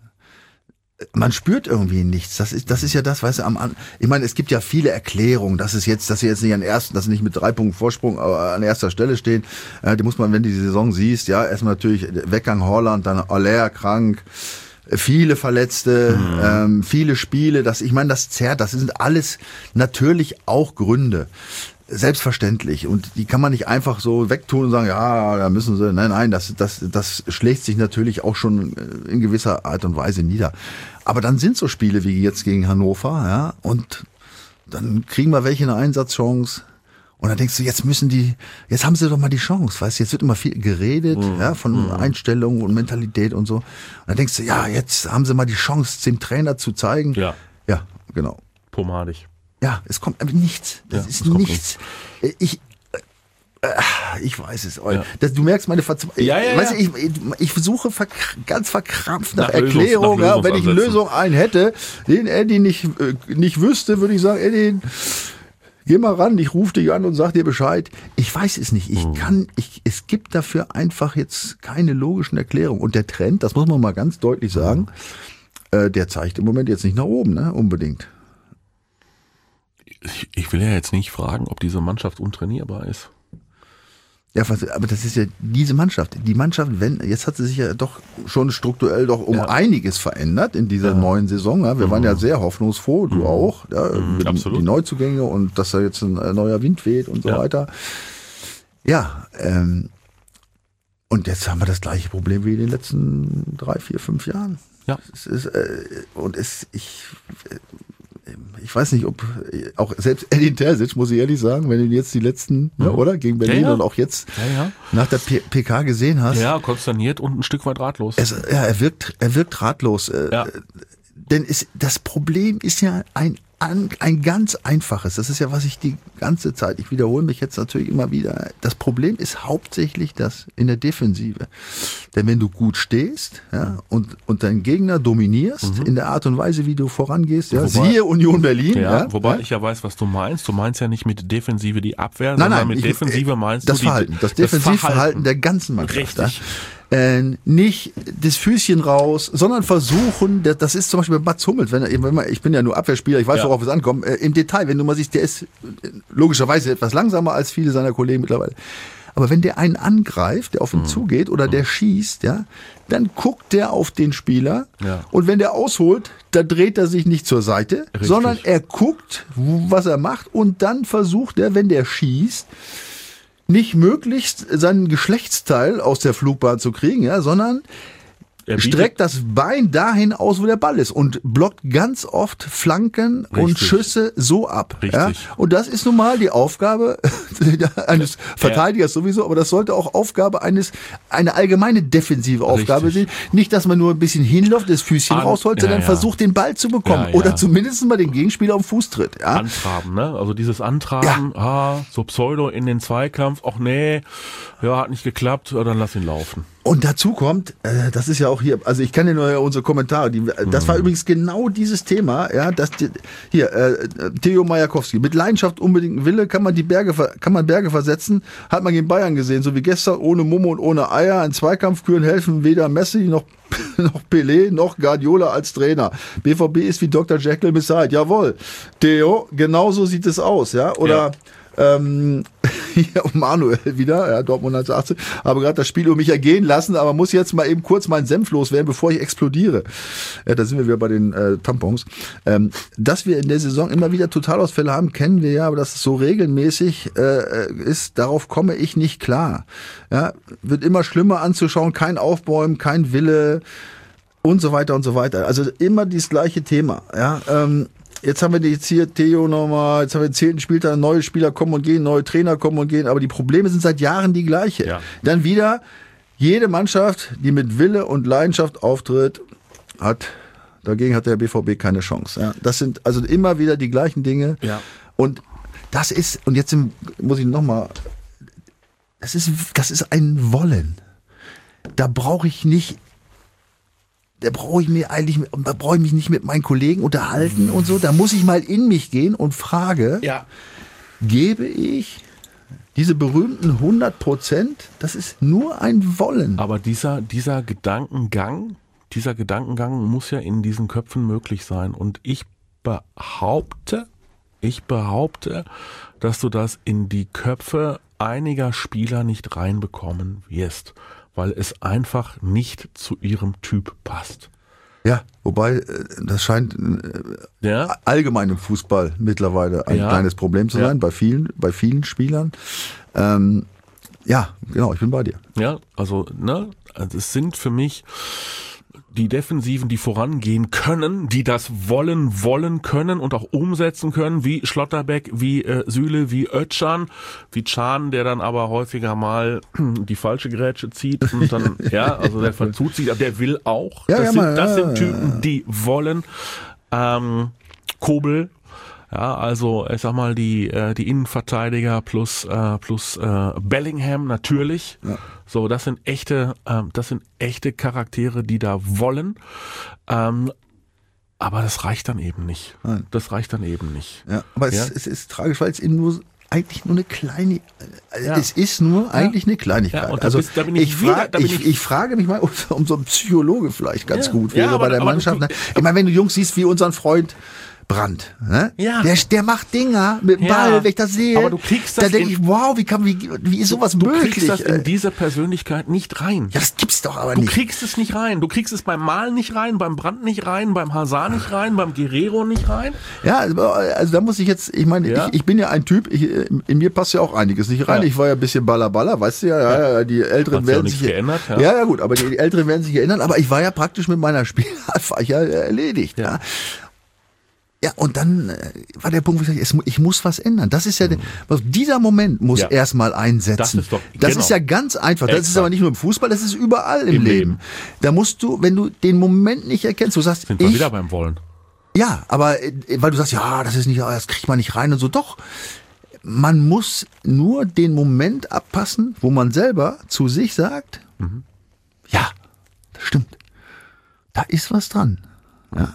Man spürt irgendwie nichts. Das ist, das ist ja das, weißt du, am, An- ich meine, es gibt ja viele Erklärungen, dass es jetzt, dass sie jetzt nicht an ersten, dass sie nicht mit drei Punkten Vorsprung aber an erster Stelle stehen. Äh, die muss man, wenn du die Saison siehst, ja, erstmal natürlich Weggang Holland, dann Aller krank, viele Verletzte, mhm. ähm, viele Spiele. Das, ich meine, das zerrt. Das sind alles natürlich auch Gründe. Selbstverständlich. Und die kann man nicht einfach so wegtun und sagen, ja, da müssen sie, nein, nein, das, das, das schlägt sich natürlich auch schon in gewisser Art und Weise nieder. Aber dann sind so Spiele wie jetzt gegen Hannover, ja, und dann kriegen wir welche eine Einsatzchance. Und dann denkst du, jetzt müssen die, jetzt haben sie doch mal die Chance, weißt du, jetzt wird immer viel geredet, mhm. ja, von mhm. Einstellung und Mentalität und so. Und dann denkst du, ja, jetzt haben sie mal die Chance, dem Trainer zu zeigen. Ja. Ja, genau. Pomadig. Ja, es kommt aber nichts. Das Ja, ist es kommt nichts. Ich, äh, ich weiß es. Ja. Das, du merkst meine Verzweiflung. Ja, ja, weißt ja. du, ich, ich versuche verk ganz verkrampft nach, Nach Lösungs- Erklärung. nach Ja, wenn ich eine Lösungsansätzen. Lösung einen hätte, den Eddie nicht, äh, nicht wüsste, würde ich sagen, Eddie, geh mal ran, ich rufe dich an und sag dir Bescheid. Ich weiß es nicht. Ich kann, ich, es gibt dafür einfach jetzt keine logischen Erklärungen. Und der Trend, das muss man mal ganz deutlich sagen, äh, der zeigt im Moment jetzt nicht nach oben, ne, unbedingt. Ich, ich will ja jetzt nicht fragen, ob diese Mannschaft untrainierbar ist. Ja, was, aber das ist ja diese Mannschaft. Die Mannschaft, wenn, jetzt hat sie sich ja doch schon strukturell doch um Ja. einiges verändert in dieser Ja. neuen Saison. Ja. Wir Mhm. waren ja sehr hoffnungsfroh, du Mhm. auch, ja, Mhm, mit absolut. die Neuzugänge und dass da jetzt ein äh, neuer Wind weht und so Ja. weiter. Ja, ähm, und jetzt haben wir das gleiche Problem wie in den letzten drei, vier, fünf Jahren. Ja. Es ist, äh, und es, ich, äh, ich weiß nicht, ob auch selbst Edin Terzic, muss ich ehrlich sagen, wenn du jetzt die letzten, Mhm. ne, oder? Gegen Berlin Ja, ja. und auch jetzt Ja, ja. nach der P PK gesehen hast. Ja, konsterniert und ein Stück weit ratlos. Es, ja, er wirkt, er wirkt ratlos. Äh, Ja. Denn es, das Problem ist ja ein, ein, ein ganz einfaches. Das ist ja, was ich die ganze Zeit, ich wiederhole mich jetzt natürlich immer wieder. Das Problem ist hauptsächlich das in der Defensive. Denn wenn du gut stehst, ja, und, und deinen Gegner dominierst Mhm. in der Art und Weise, wie du vorangehst, ja, Wobei- siehe Union Berlin. Ja, Ja, wobei ja. ich ja weiß, was du meinst. Du meinst ja nicht mit Defensive die Abwehr, Nein, sondern nein, mit ich- Defensive meinst das du die, Verhalten, das Defensivverhalten Verhalten. der ganzen Mannschaft. Richtig. Ja. Äh, nicht das Füßchen raus, sondern versuchen, das, das ist zum Beispiel bei Mats Hummels, wenn, er- wenn man, ich bin ja nur Abwehrspieler, ich weiß, Ja. worauf es ankommt, äh, im Detail, wenn du mal siehst, der ist äh, logischerweise etwas langsamer als viele seiner Kollegen mittlerweile. Aber wenn der einen angreift, der auf ihn mhm. zugeht oder mhm. der schießt, ja, dann guckt der auf den Spieler ja. und wenn der ausholt, dann dreht er sich nicht zur Seite, Richtig. sondern er guckt, was er macht und dann versucht er, wenn der schießt, nicht möglichst seinen Geschlechtsteil aus der Flugbahn zu kriegen, ja, sondern streckt das Bein dahin aus, wo der Ball ist und blockt ganz oft Flanken Richtig. und Schüsse so ab. Ja? Und das ist nun mal die Aufgabe eines Verteidigers ja. sowieso, aber das sollte auch Aufgabe eines, eine allgemeine defensive Aufgabe Richtig. sein. Nicht, dass man nur ein bisschen hinläuft, das Füßchen An, rausholt, ja, sondern ja. versucht, den Ball zu bekommen ja, ja. oder zumindest mal den Gegenspieler am Fuß tritt. Ja? Antraben, ne? Also dieses Antraben, ja. ah, so Pseudo in den Zweikampf, ach nee, ja, hat nicht geklappt, dann lass ihn laufen. Und dazu kommt, äh, das ist ja auch hier, also ich kann dir nur unsere Kommentare, die, das war übrigens genau dieses Thema, ja, das hier, äh, Theo Majakowski, mit Leidenschaft, unbedingten Wille kann man die Berge, kann man Berge versetzen, hat man gegen Bayern gesehen, so wie gestern, ohne Momo und ohne Eier, ein Zweikampfküren helfen weder Messi noch noch Pelé, noch Guardiola als Trainer. B V B ist wie Doktor Jekyll Mister Hyde. Jawohl. Theo, genauso sieht es aus, ja, oder ja. Ähm, hier Manuel wieder, ja, Dortmund achtzehn, habe gerade das Spiel um mich ergehen lassen, aber muss jetzt mal eben kurz meinen Senf loswerden, bevor ich explodiere. Ja, da sind wir wieder bei den äh, Tampons. Ähm, dass wir in der Saison immer wieder Totalausfälle haben, kennen wir ja, aber dass es so regelmäßig äh, ist, darauf komme ich nicht klar. Ja, wird immer schlimmer anzuschauen, kein Aufbäumen, kein Wille und so weiter und so weiter. Also immer dieses gleiche Thema, ja, ähm, Jetzt haben wir jetzt hier Theo nochmal, jetzt haben wir den zehnten Spieltag, neue Spieler kommen und gehen, neue Trainer kommen und gehen, aber die Probleme sind seit Jahren die gleiche. Ja. Dann wieder, jede Mannschaft, die mit Wille und Leidenschaft auftritt, hat, dagegen hat der B V B keine Chance. Ja. Das sind also immer wieder die gleichen Dinge. Ja. Und das ist, und jetzt muss ich nochmal, das ist, das ist ein Wollen. Da brauche ich nicht Da brauche ich mir eigentlich, da brauche ich mich nicht mit meinen Kollegen unterhalten und so. Da muss ich mal in mich gehen und frage, ja. gebe ich diese berühmten hundert Prozent? Das ist nur ein Wollen. Aber dieser, dieser Gedankengang, dieser Gedankengang muss ja in diesen Köpfen möglich sein. Und ich behaupte, ich behaupte, dass du das in die Köpfe einiger Spieler nicht reinbekommen wirst, weil es einfach nicht zu ihrem Typ passt. Ja, wobei das scheint ja. allgemein im Fußball mittlerweile ein ja. kleines Problem zu sein, ja. bei vielen, bei vielen Spielern. Ähm, ja, genau, ich bin bei dir. Ja, also, ne, also es sind für mich die Defensiven, die vorangehen können, die das wollen, wollen können und auch umsetzen können, wie Schlotterbeck, wie äh, Süle, wie Özcan, wie Can, der dann aber häufiger mal die falsche Grätsche zieht und dann, ja, also der verzut sich, aber der will auch. Ja, das ja, sind, mal, das ja, sind Typen, ja. die wollen. Ähm, Kobel, ja, also ich sag mal die äh, die Innenverteidiger plus äh, plus äh, Bellingham natürlich. Ja. So, das sind echte ähm, das sind echte Charaktere, die da wollen. Ähm, aber das reicht dann eben nicht. Nein. Das reicht dann eben nicht. Ja, aber ja? Es, es ist tragisch, weil es eben nur eigentlich nur eine kleine, ja. es ist nur ja. eigentlich eine Kleinigkeit. Ja, und da also bist, da bin ich, ich, wieder, frag, da bin ich, ich, ich frage mich mal, um so ein Psychologe vielleicht ganz ja. gut wäre ja, bei der aber, Mannschaft. aber, Ne? Ich meine, wenn du Jungs siehst wie unseren Freund Brandt, ne? Ja. Der, der macht Dinger mit dem ja. Ball, wenn ich das sehe. Aber du kriegst das da denke ich, wow, wie kann, wie, wie ist sowas du, möglich? Du kriegst das in diese Persönlichkeit nicht rein. Ja, das gibt's doch aber du nicht. Du kriegst es nicht rein. Du kriegst es beim Mal nicht rein, beim Brandt nicht rein, beim Hazard nicht rein, beim Guerrero nicht rein. Ja, also da muss ich jetzt, ich meine, ja. ich, ich bin ja ein Typ, ich, in mir passt ja auch einiges nicht rein. Ja. Ich war ja ein bisschen Baller-Baller, weißt du ja, ja, ja die Älteren Hat's werden ja sich geändert. Ja. ja, ja gut, aber die Älteren werden sich erinnern, aber ich war ja praktisch mit meiner Spielart war ich ja erledigt. Ja. Ja. Ja, und dann äh, war der Punkt, wo ich sage, ich muss was ändern. Das ist ja, mhm. der, dieser Moment muss ja. erstmal einsetzen. Das ist doch, das genau. ist ja ganz einfach. Das Extra. ist aber nicht nur im Fußball, das ist überall im, Im Leben. Leben. Da musst du, wenn du den Moment nicht erkennst, du sagst, sind wir ich, wieder beim Wollen. Ja, aber weil du sagst, ja, das ist nicht, das kriegt man nicht rein und so. Doch, man muss nur den Moment abpassen, wo man selber zu sich sagt, mhm. ja, das stimmt. Da ist was dran. Ja.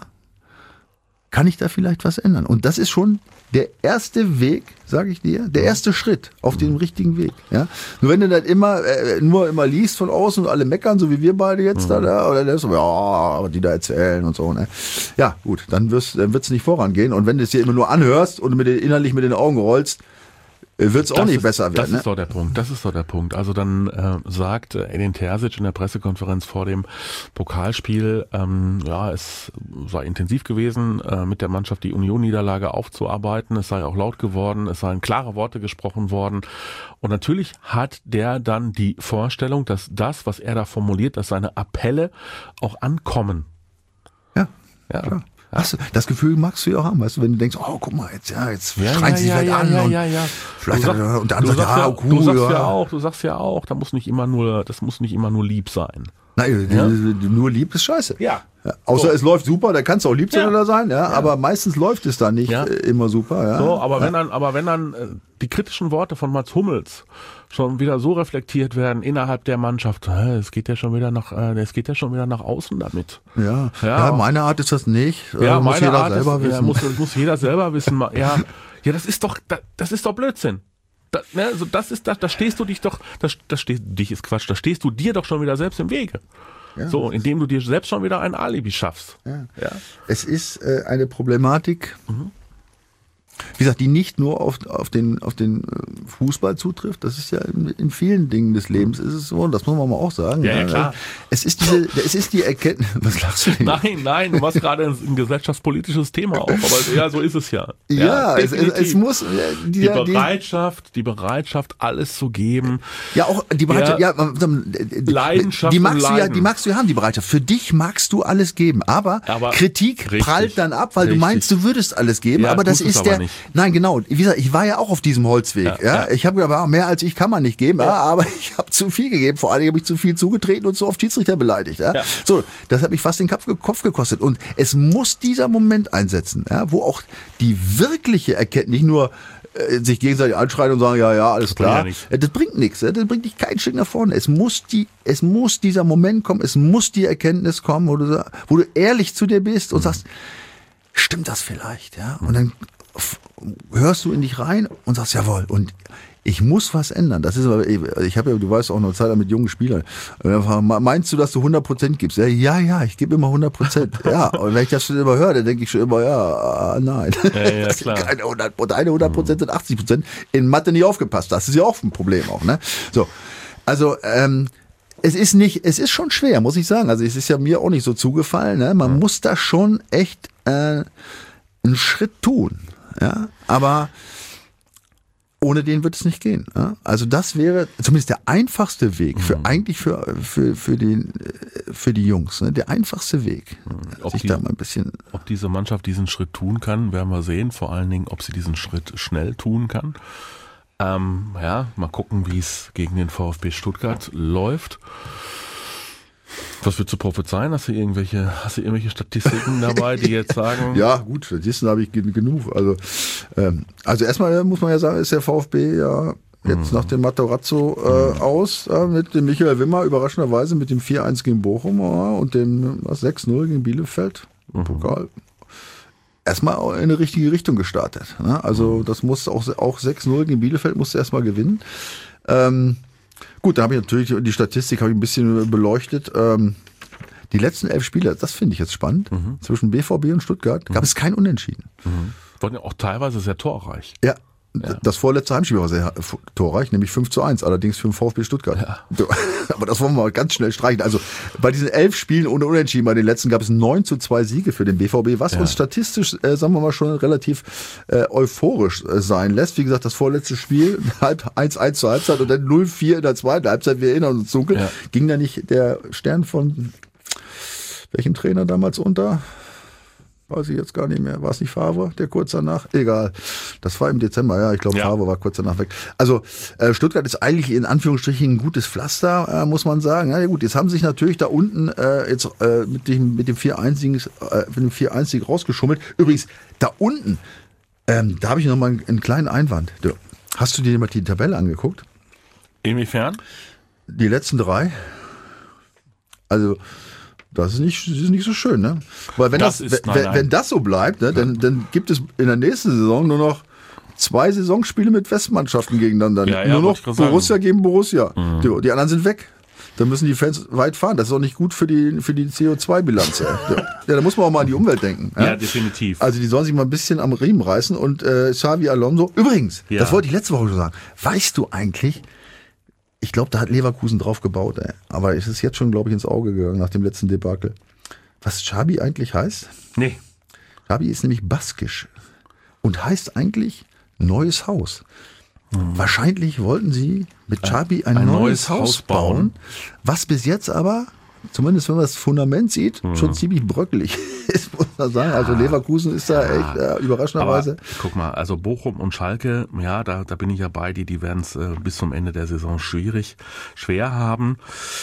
Kann ich da vielleicht was ändern? Und das ist schon der erste Weg, sage ich dir, der erste Schritt auf dem richtigen Weg. Ja? Nur wenn du das immer äh, nur immer liest von außen und alle meckern, so wie wir beide jetzt mhm. da, da, oder das, ja, aber die da erzählen und so. Ne? Ja, gut, dann, wirst, dann wird's nicht vorangehen. Und wenn du es dir immer nur anhörst und mit den, innerlich mit den Augen rollst, wird es auch Das nicht ist, besser werden. Das Ne? ist doch der Punkt. Das ist doch der Punkt. Also dann äh, sagt äh, Edin Terzic in der Pressekonferenz vor dem Pokalspiel, ähm, ja, es sei intensiv gewesen, äh, mit der Mannschaft die Union-Niederlage aufzuarbeiten. Es sei auch laut geworden, es seien klare Worte gesprochen worden. Und natürlich hat der dann die Vorstellung, dass das, was er da formuliert, dass seine Appelle auch ankommen. Ja, Ja. klar. Hast du, das Gefühl magst du ja auch haben, weißt du, wenn du denkst, oh, guck mal, jetzt, ja, jetzt Ja, schreien ja, sie sich ja, vielleicht ja, an ja, und ja, ja. vielleicht Du hat er, sag- und der du andere sagt, sagst ja, ja, cool, du sagst ja. ja auch, du sagst ja auch, da muss nicht immer nur, das muss nicht immer nur lieb sein. Nein, Ja. nur lieb ist scheiße. Ja. Ja, außer So. es läuft super, da kann es auch lieb Ja. zueinander sein, ja, aber meistens läuft es dann nicht Ja. äh, immer super. Ja. So, aber ja. wenn dann, aber wenn dann äh, die kritischen Worte von Mats Hummels schon wieder so reflektiert werden innerhalb der Mannschaft, äh, es geht ja schon wieder nach, äh, es geht ja schon wieder nach außen damit. Ja. Ja. Ja, meine Art ist das nicht. Äh, Ja, muss meine jeder Art selber ist, ja, wissen. muss, muss jeder selber wissen. Ma- Ja, ja, das ist doch, das, das ist doch Blödsinn. Da, ne, also das ist, da, da stehst du dich doch, da, da stehst, dich ist Quatsch, da stehst du dir doch schon wieder selbst im Wege. Ja. So, indem du dir selbst schon wieder ein Alibi schaffst. Ja. Ja. Es ist äh, eine Problematik, wie gesagt, die nicht nur auf, auf, den, auf den äh, Fußball zutrifft. Das ist ja in, in vielen Dingen des Lebens ist es so. Und das muss man mal auch sagen. Ja, ja, klar. Es ist diese, es ist die Erkenntnis. Was lachst du denn? Nein, nein, du machst gerade ein, ein gesellschaftspolitisches Thema auf, aber ja, so ist es ja. Ja, es, es, es definitiv. muss äh, die dieser- die- Bereitschaft, die Bereitschaft, alles zu geben. Ja, auch die Bereitschaft, ja, Ja. die, Leidenschaft die und magst du ja, Leiden. die magst du ja haben, die Bereitschaft. Für dich magst du alles geben, aber, Aber Kritik richtig, prallt dann ab, weil richtig. du meinst, du würdest alles geben, Ja, aber das tust es ist aber der, nicht. nein, genau. Wie gesagt, ich war ja auch auf diesem Holzweg, ja. Ja, ja. Ich habe gedacht, ah, mehr als ich kann man nicht geben, ja. aber ich habe zu viel gegeben. Vor allem habe ich zu viel zugetreten und so oft Schiedsrichter beleidigt, ja. Ja. So, das hat mich fast den Kopf, Kopf gekostet. Und es muss dieser Moment einsetzen, ja, wo auch die wirkliche Erkenntnis, nicht nur äh, sich gegenseitig anschreien und sagen, ja, ja, alles bringt klar. ja nichts. Äh, Das bringt nichts, ja, das bringt dich kein Stück nach vorne. Es muss die, es muss dieser Moment kommen, es muss die Erkenntnis kommen, wo du, sa- wo du ehrlich zu dir bist und sagst, stimmt das vielleicht, ja? Und dann f- hörst du in dich rein und sagst, jawohl, und ich muss was ändern. Das ist aber, ich habe ja, du weißt auch noch Zeit mit jungen Spielern. Meinst du, dass du hundert Prozent gibst? Ja, ja, ja, ich gebe immer hundert Prozent. Ja, und wenn ich das schon immer höre, dann denke ich schon immer, ja, ah, nein. Ja, ja, Das sind klar. keine hundert Prozent, deine hundert Prozent sind achtzig Prozent. In Mathe nicht aufgepasst. Das ist ja auch ein Problem auch, ne? So. Also, ähm, es ist nicht, es ist schon schwer, muss ich sagen. Also, es ist ja mir auch nicht so zugefallen, ne? Man muss da schon echt, äh, einen Schritt tun, ja? Aber, ohne den wird es nicht gehen. Ja? Also das wäre zumindest der einfachste Weg für eigentlich für für für den für die Jungs, ne? Der einfachste Weg, Ob sich die- da mal ein bisschen. Ob diese Mannschaft diesen Schritt tun kann, werden wir sehen. Vor allen Dingen, ob sie diesen Schritt schnell tun kann. Ähm, ja, mal gucken, wie es gegen den VfB Stuttgart läuft. Was würdest du prophezeien? Hast du irgendwelche, hast du irgendwelche Statistiken dabei, die jetzt sagen? Ja, gut, Statisten habe ich gen- genug. Also ähm, also erstmal muss man ja sagen, ist der VfB ja jetzt nach dem Matarazzo äh, aus äh, mit dem Michael Wimmer überraschenderweise mit dem vier eins gegen Bochum äh, und dem was, sechs null gegen Bielefeld im Pokal. Erstmal in eine richtige Richtung gestartet. Ne? Also das muss auch, auch sechs null gegen Bielefeld musste erstmal gewinnen. Ähm, gut, da habe ich natürlich die Statistik habe ich ein bisschen beleuchtet. Ähm, die letzten elf Spiele, das finde ich jetzt spannend, Mhm. zwischen B V B und Stuttgart gab es kein Unentschieden. Waren ja auch teilweise sehr torreich. Ja. Das vorletzte Heimspiel war sehr torreich, nämlich fünf zu eins, allerdings für den VfB Stuttgart. Ja. Aber das wollen wir mal ganz schnell streichen. Also bei diesen elf Spielen ohne Unentschieden, bei den letzten gab es neun zu zwei Siege für den B V B, was Ja. uns statistisch, äh, sagen wir mal, schon relativ äh, euphorisch äh, sein lässt. Wie gesagt, das vorletzte Spiel, halb eins eins zur Halbzeit und dann null vier in der zweiten Halbzeit, wir erinnern uns dunkel. Ja. Ging da nicht der Stern von welchem Trainer damals unter? Weiß ich jetzt gar nicht mehr. War es nicht Favre, der kurz danach? Egal. Das war im Dezember, ja. Ich glaube, Ja. Favre war kurz danach weg. Also äh, Stuttgart ist eigentlich in Anführungsstrichen ein gutes Pflaster, äh, muss man sagen. Ja gut, jetzt haben sich natürlich da unten äh, jetzt äh, mit dem mit dem vier eins äh, mit dem vier eins rausgeschummelt. Übrigens, da unten, ähm, da habe ich noch mal einen, einen kleinen Einwand. Du, hast du dir mal die Tabelle angeguckt? Inwiefern? Die letzten drei? Also das ist nicht, das ist nicht so schön, ne? Weil wenn das, Das ist- wenn, nein, nein. wenn das so bleibt, ne, dann, dann gibt es in der nächsten Saison nur noch zwei Saisonspiele mit Westmannschaften gegeneinander. Ja, ja, nur wollte noch ich gerade sagen. Borussia gegen Borussia. Die, die anderen sind weg. dann müssen die Fans weit fahren. Das ist auch nicht gut für die, für die C O zwei Bilanz. Ja. ja, da muss man auch mal an die Umwelt denken. Ja, ja definitiv. Also die sollen sich mal ein bisschen am Riemen reißen und äh, Xabi Alonso, übrigens, ja. das wollte ich letzte Woche schon sagen, weißt du eigentlich, ich glaube, da hat Leverkusen drauf gebaut, ey. Aber es ist jetzt schon, glaube ich, ins Auge gegangen nach dem letzten Debakel. Was Xabi eigentlich heißt? Nee. Xabi ist nämlich baskisch und heißt eigentlich neues Haus. Mhm. Wahrscheinlich wollten sie mit Xabi ein, ein neues, neues Haus, Haus bauen, bauen, was bis jetzt aber, zumindest wenn man das Fundament sieht, mhm. schon ziemlich bröckelig ist, muss man sagen. Also Leverkusen ist da echt äh, überraschenderweise. Aber, guck mal, also Bochum und Schalke, ja, da, da bin ich ja bei dir, die werden es äh, bis zum Ende der Saison schwierig, schwer haben.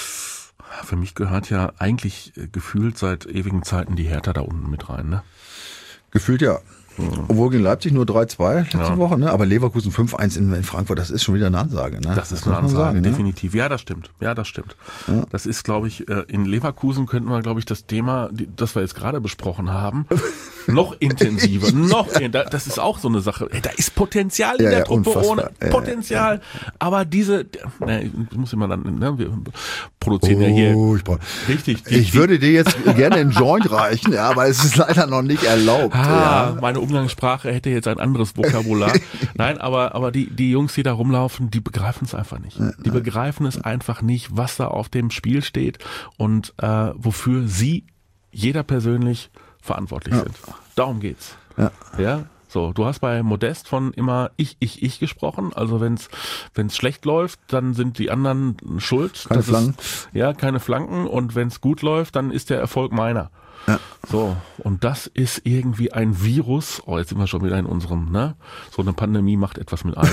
Für mich gehört ja eigentlich äh, gefühlt seit ewigen Zeiten die Hertha da unten mit rein, ne? Gefühlt ja. Mhm. Obwohl gegen Leipzig nur drei zwei letzte ja. Woche, ne? Aber Leverkusen fünf eins in, in Frankfurt, das ist schon wieder eine Ansage. Ne? Das ist das eine Ansage, sagen, definitiv. Ne? Ja, das stimmt. Ja, das stimmt. Ja. Das ist, glaube ich, in Leverkusen könnten wir, glaube ich, das Thema, das wir jetzt gerade besprochen haben, noch intensiver. noch, das ist auch so eine Sache. Da ist Potenzial in ja, der ja, Truppe unfassbar. ohne Potenzial. Ja. Aber diese, ne, ich muss immer dann, ne, wir produzieren oh, ja hier. Ich, brauch, richtig. Die, ich würde dir jetzt gerne einen Joint reichen, ja, aber es ist leider noch nicht erlaubt. Ah, ja. Meine Umgangssprache hätte jetzt ein anderes Vokabular. Nein, aber, aber die, die Jungs, die da rumlaufen, die begreifen es einfach nicht. Die begreifen es einfach nicht, was da auf dem Spiel steht und äh, wofür sie, jeder persönlich, verantwortlich ja. sind. Darum geht's. Ja. ja. So, du hast bei Modest von immer ich, ich, ich gesprochen. Also wenn's wenn's schlecht läuft, dann sind die anderen schuld. Keine das Flanken. Ist, ja, keine Flanken. Und wenn's gut läuft, dann ist der Erfolg meiner. Ja. So, und das ist irgendwie ein Virus. Oh, jetzt sind wir schon wieder in unserem, ne? So eine Pandemie macht etwas mit einem.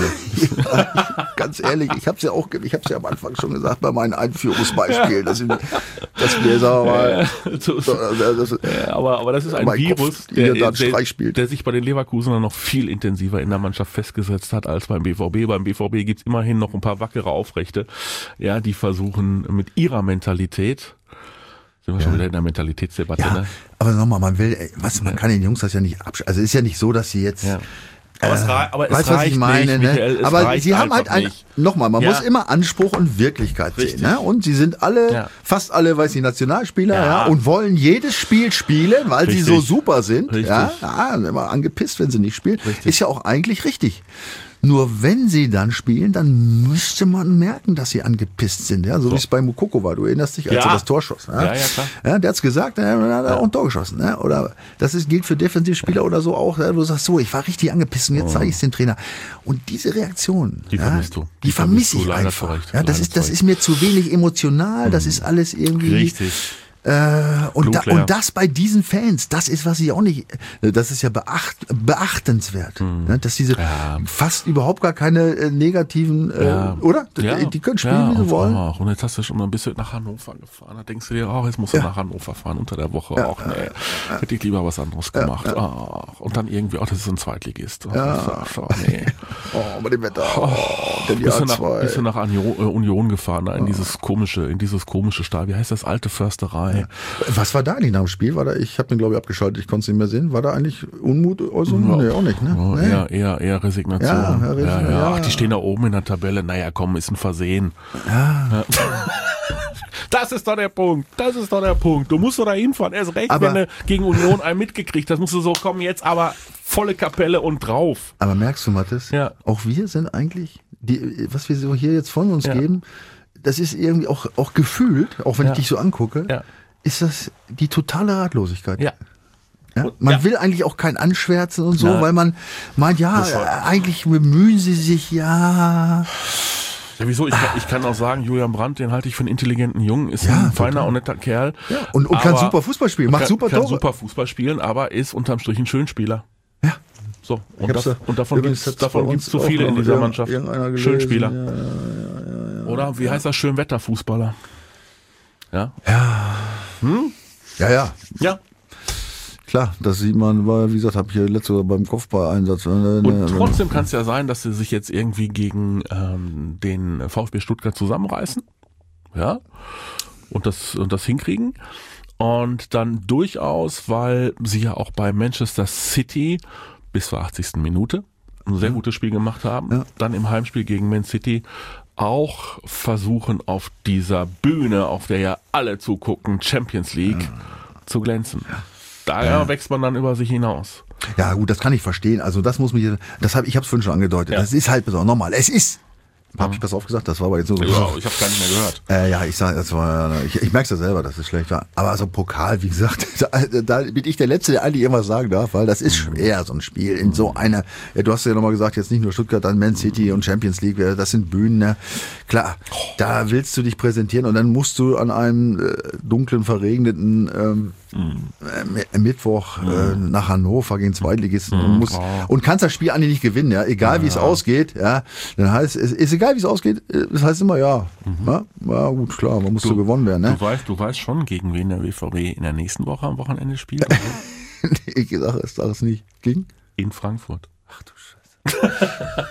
Ja, ganz ehrlich, ich habe es ja auch, ich habe es ja am Anfang schon gesagt bei meinen Einführungsbeispielen, dass, ich, dass wir, sagen wir mal, ja, so, so, das, ja, aber, aber das ist ein Virus, der, der, der, der sich bei den Leverkusenern noch viel intensiver in der Mannschaft festgesetzt hat als beim B V B. Beim B V B gibt's immerhin noch ein paar wackere Aufrechte, ja, die versuchen mit ihrer Mentalität. Sind wir ja. schon wieder in der Mentalitätsdebatte, ja, ne? Aber nochmal, man will, was, man kann den Jungs das ja nicht absch... Also es ist ja nicht so, dass sie jetzt... Ja. Aber, äh, es, rei- aber es weißt, reicht was ich meine, nicht, ne? Michael, es aber reicht sie haben halt ein, nochmal, man ja. muss immer Anspruch und Wirklichkeit Richtig. sehen, ne? Und sie sind alle, ja. fast alle, weiß ich, Nationalspieler, ja. ja, und wollen jedes Spiel spielen, weil richtig. sie so super sind, richtig. ja, ja, immer angepisst, wenn sie nicht spielen, richtig. ist ja auch eigentlich richtig. Nur wenn sie dann spielen, dann müsste man merken, dass sie angepisst sind. Ja, so, so. wie es bei Mukoko war. Du erinnerst dich, als ja. er das Tor schoss. Ja, ja, ja klar. Ja, der hat's gesagt, er hat ja. auch ein Tor geschossen. Ja, oder das ist, gilt für Defensivspieler oder so auch. Ja, du sagst so, ich war richtig angepisst und jetzt oh. zeige ich es dem Trainer. Und diese Reaktion, die ja, vermisst du. Die, die vermisse ich einfach. Ja, das ist, das ist mir zu wenig emotional. Mhm. Das ist alles irgendwie. Richtig. Äh, und, da, und das bei diesen Fans, das ist, was ich auch nicht, das ist ja beacht, beachtenswert, hm. ne, dass diese ja. fast überhaupt gar keine äh, negativen, äh, ja. oder? Ja. Die können spielen, ja, wie sie wollen. Auch. Und jetzt hast du schon mal ein bisschen nach Hannover gefahren, da denkst du dir, oh, jetzt musst du ja. nach Hannover fahren unter der Woche, ja. auch, nee, ja. hätte ich lieber was anderes gemacht. Ja. Oh, und dann irgendwie, oh, das ist ein Zweitligist. Oh, ja. oh, nee. oh, mit dem Wetter. Oh, oh, bist, du nach, bist du nach Union gefahren, in oh. dieses komische, in dieses komische Stadion, wie heißt das, alte Försterei? Ja. Was war da eigentlich nach dem Spiel? War da, ich habe mir glaube ich abgeschaltet, ich konnte es nicht mehr sehen. War da eigentlich Unmut äußern? Ja. Nee, auch nicht, ne? Oh, nee. eher, eher, eher Resignation. Ja, ja, ja, ja. ja. Ach, die stehen da oben in der Tabelle. Naja, komm, ist ein Versehen. Ja. ja. Das ist doch der Punkt. Das ist doch der Punkt. Du musst doch da hinfahren. Erst recht, aber wenn du gegen Union einen mitgekriegt hast, musst du so kommen jetzt aber volle Kapelle und drauf. Aber merkst du, Mathis, ja. auch wir sind eigentlich, die, was wir so hier jetzt von uns ja. geben, das ist irgendwie auch, auch gefühlt, auch wenn ja. ich dich so angucke, ja. ist das die totale Ratlosigkeit. Ja. Ja? Man ja. will eigentlich auch kein Anschwärzen und so, Nein. weil man meint, ja, eigentlich bemühen sie sich, ja. Ja, wieso? Ich, ich kann auch sagen, Julian Brandt, den halte ich für einen intelligenten Jungen, ist ja, ein feiner und netter Kerl. Ja. Und, und kann super Fußball spielen, macht kann, super kann Tore. Kann super Fußball spielen, aber ist unterm Strich ein Schönspieler. Ja. So, und, das, und davon gibt es davon gibt's zu viele in dieser Mannschaft. Schönspieler. Ja, ja, ja, ja, Oder wie heißt das? Schönwetterfußballer. Ja. Ja. Hm? Ja, ja. Ja. Klar, das sieht man, weil, wie gesagt, habe ich ja letztes Mal beim Kopfball-Einsatz. Und trotzdem kann es ja sein, dass sie sich jetzt irgendwie gegen ähm, den VfB Stuttgart zusammenreißen. Ja. Und das, und das hinkriegen. Und dann durchaus, weil sie ja auch bei Manchester City bis zur achtzigsten Minute ein sehr gutes Spiel gemacht haben, Ja. dann im Heimspiel gegen Man City auch versuchen, auf dieser Bühne, auf der ja alle zugucken, Champions League, ja. zu glänzen. Da ja. wächst man dann über sich hinaus. Ja gut, das kann ich verstehen. Also das muss mich, das hab, ich habe es vorhin schon angedeutet. Ja. Das ist halt besonders normal. Es ist. Habe ich das aufgesagt? Das war aber jetzt so. Ja, ich habe gar nicht mehr gehört. Äh, ja, ich sage, das war, ich, ich merke es ja selber, dass es schlecht war. Aber so Pokal, wie gesagt, da, da bin ich der Letzte, der eigentlich irgendwas sagen darf, weil das ist schwer, so ein Spiel in so einer. Ja, du hast ja nochmal gesagt, jetzt nicht nur Stuttgart, dann Man City und Champions League, das sind Bühnen. Ne? Klar, da willst du dich präsentieren und dann musst du an einem äh, dunklen, verregneten ähm, äh, Mittwoch äh, nach Hannover gegen Zweitligisten und, musst, und kannst das Spiel eigentlich nicht gewinnen, ja, egal ja. wie es ausgeht, ja. Dann heißt es, ist egal wie es ausgeht, das heißt immer ja. Mhm. Ja, ja, gut, klar, man muss so gewonnen werden, ne? Du weißt, du weißt schon, gegen wen der B V B in der nächsten Woche am Wochenende spielt. Ich sage es, sag es nicht. Gegen? In Frankfurt. Ach du Scheiße.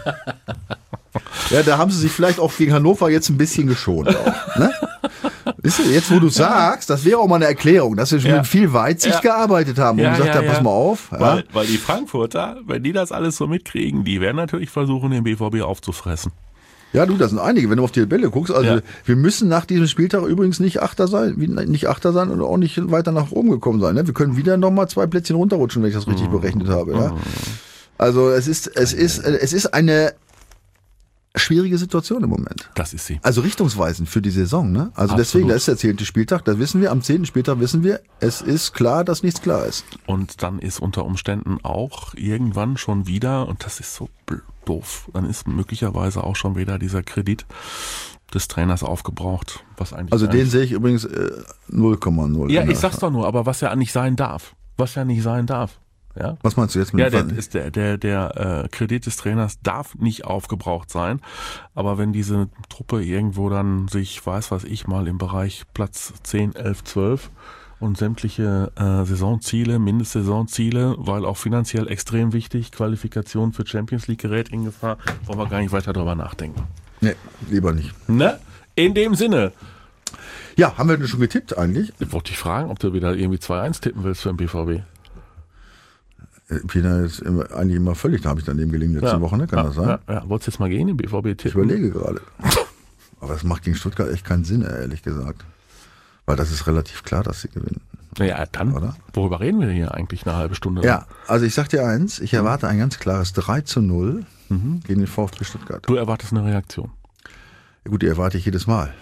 Ja, da haben sie sich vielleicht auch gegen Hannover jetzt ein bisschen geschont. Auch, ne? Weißt du, jetzt, wo du sagst, das wäre auch mal eine Erklärung, dass wir schon ja. mit viel Weitsicht ja. gearbeitet haben und ja, gesagt ja, haben, ja. pass mal auf. Ja? Weil, weil die Frankfurter, wenn die das alles so mitkriegen, die werden natürlich versuchen, den B V B aufzufressen. Ja, du, das sind einige, wenn du auf die Tabelle guckst. Also ja. wir müssen nach diesem Spieltag übrigens nicht Achter sein, nicht Achter sein und auch nicht weiter nach oben gekommen sein. Ne? Wir können wieder nochmal zwei Plätzchen runterrutschen, wenn ich das richtig mhm. berechnet habe. Ja? Also es ist, es ist, es ist eine schwierige Situation im Moment. Das ist sie. Also richtungsweisend für die Saison. Ne? Also Absolut. Deswegen, da ist der zehnte Spieltag, das wissen wir. Am zehnten Spieltag wissen wir, es ist klar, dass nichts klar ist. Und dann ist unter Umständen auch irgendwann schon wieder, und das ist so doof, dann ist möglicherweise auch schon wieder dieser Kredit des Trainers aufgebraucht. Was eigentlich also den sehe ich übrigens äh, null Komma null. Ja, ich sag's doch nur, aber was ja nicht sein darf. Was ja nicht sein darf. Ja? Was meinst du jetzt mit ja, dem der, ist der, der, der äh, Kredit des Trainers darf nicht aufgebraucht sein. Aber wenn diese Truppe irgendwo dann sich, weiß was ich mal, im Bereich Platz zehn, elf, zwölf und sämtliche äh, Saisonziele, Mindestsaisonziele, weil auch finanziell extrem wichtig, Qualifikation für Champions League gerät in Gefahr, wollen wir gar nicht weiter drüber nachdenken. Nee, lieber nicht. Ne? In dem Sinne. Ja, haben wir denn schon getippt eigentlich? Ich wollte dich fragen, ob du wieder irgendwie zwei eins tippen willst für den B V B. Peter ist immer, eigentlich immer völlig, da habe ich daneben gelegen letzte ja. Woche, ne? Kann ja, das sein? Ja, ja. Wolltest du jetzt mal gehen, den B V B tippen? Ich überlege gerade. Aber das macht gegen Stuttgart echt keinen Sinn, ehrlich gesagt. Weil das ist relativ klar, dass sie gewinnen. Naja, dann, oder? Worüber reden wir hier eigentlich eine halbe Stunde? Ja, also ich sag dir eins, ich erwarte ein ganz klares drei zu null mhm. gegen den VfB Stuttgart. Du erwartest eine Reaktion? Ja, gut, die erwarte ich jedes Mal.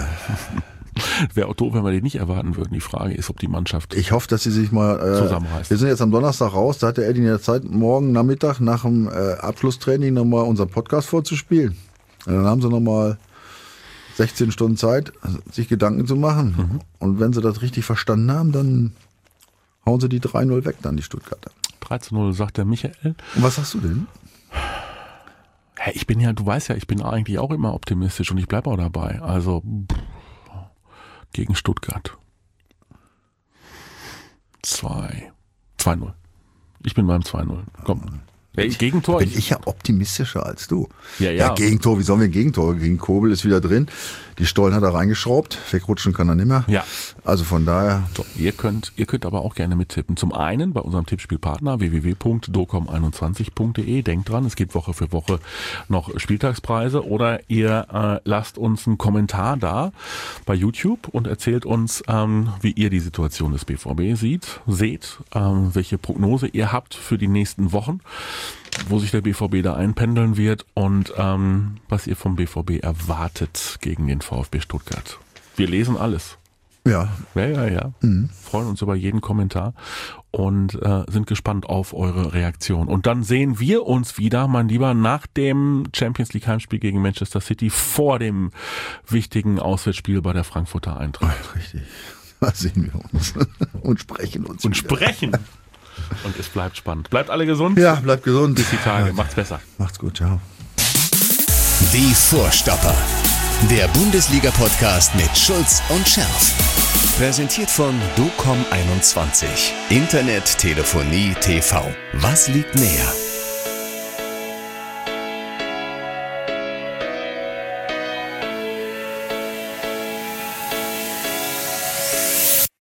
Wäre auch doof, wenn wir die nicht erwarten würden. Die Frage ist, ob die Mannschaft Ich hoffe, dass sie sich mal äh, zusammenreißt. Wir sind jetzt am Donnerstag raus, da hat der Eddie in der Zeit, morgen Nachmittag nach dem äh, Abschlusstraining nochmal unseren Podcast vorzuspielen. Und dann haben sie nochmal sechzehn Stunden Zeit, sich Gedanken zu machen. Mhm. Und wenn sie das richtig verstanden haben, dann hauen sie die drei null weg, dann die Stuttgarter. drei zu null, sagt der Michael. Und was sagst du denn? Hey, ich bin ja, du weißt ja, ich bin eigentlich auch immer optimistisch und ich bleibe auch dabei. Also gegen Stuttgart. zwei null. Ich bin beim zwei null. Komm. Ja, Gegentor. Bin ich ja optimistischer als du. Ja, ja. ja, Gegentor, wie sollen wir ein Gegentor? Gegen Kobel ist wieder drin. Die Stollen hat er reingeschraubt. Wegrutschen kann er nicht mehr. Ja. Also von daher. So, ihr könnt, ihr könnt aber auch gerne mittippen. Zum einen bei unserem Tippspielpartner w w w punkt docom einundzwanzig punkt de. Denkt dran, es gibt Woche für Woche noch Spieltagspreise. Oder ihr äh, lasst uns einen Kommentar da bei YouTube und erzählt uns, ähm, wie ihr die Situation des B V B sieht, seht, ähm, welche Prognose ihr habt für die nächsten Wochen, wo sich der B V B da einpendeln wird und ähm, was ihr vom B V B erwartet gegen den VfB Stuttgart. Wir lesen alles. Ja. Ja, ja, ja. Mhm. Freuen uns über jeden Kommentar und äh, sind gespannt auf eure Reaktion. Und dann sehen wir uns wieder, mein Lieber, nach dem Champions League Heimspiel gegen Manchester City vor dem wichtigen Auswärtsspiel bei der Frankfurter Eintracht. Ach, richtig. Da sehen wir uns und sprechen uns. Und wieder. sprechen. Und es bleibt spannend. Bleibt alle gesund. Ja, bleibt gesund. Bis die Tage. Macht's besser. Macht's gut, ciao. Die Vorstopper. Der Bundesliga-Podcast mit Schulz und Scherf. Präsentiert von docom einundzwanzig. Internet, Telefonie, T V. Was liegt näher?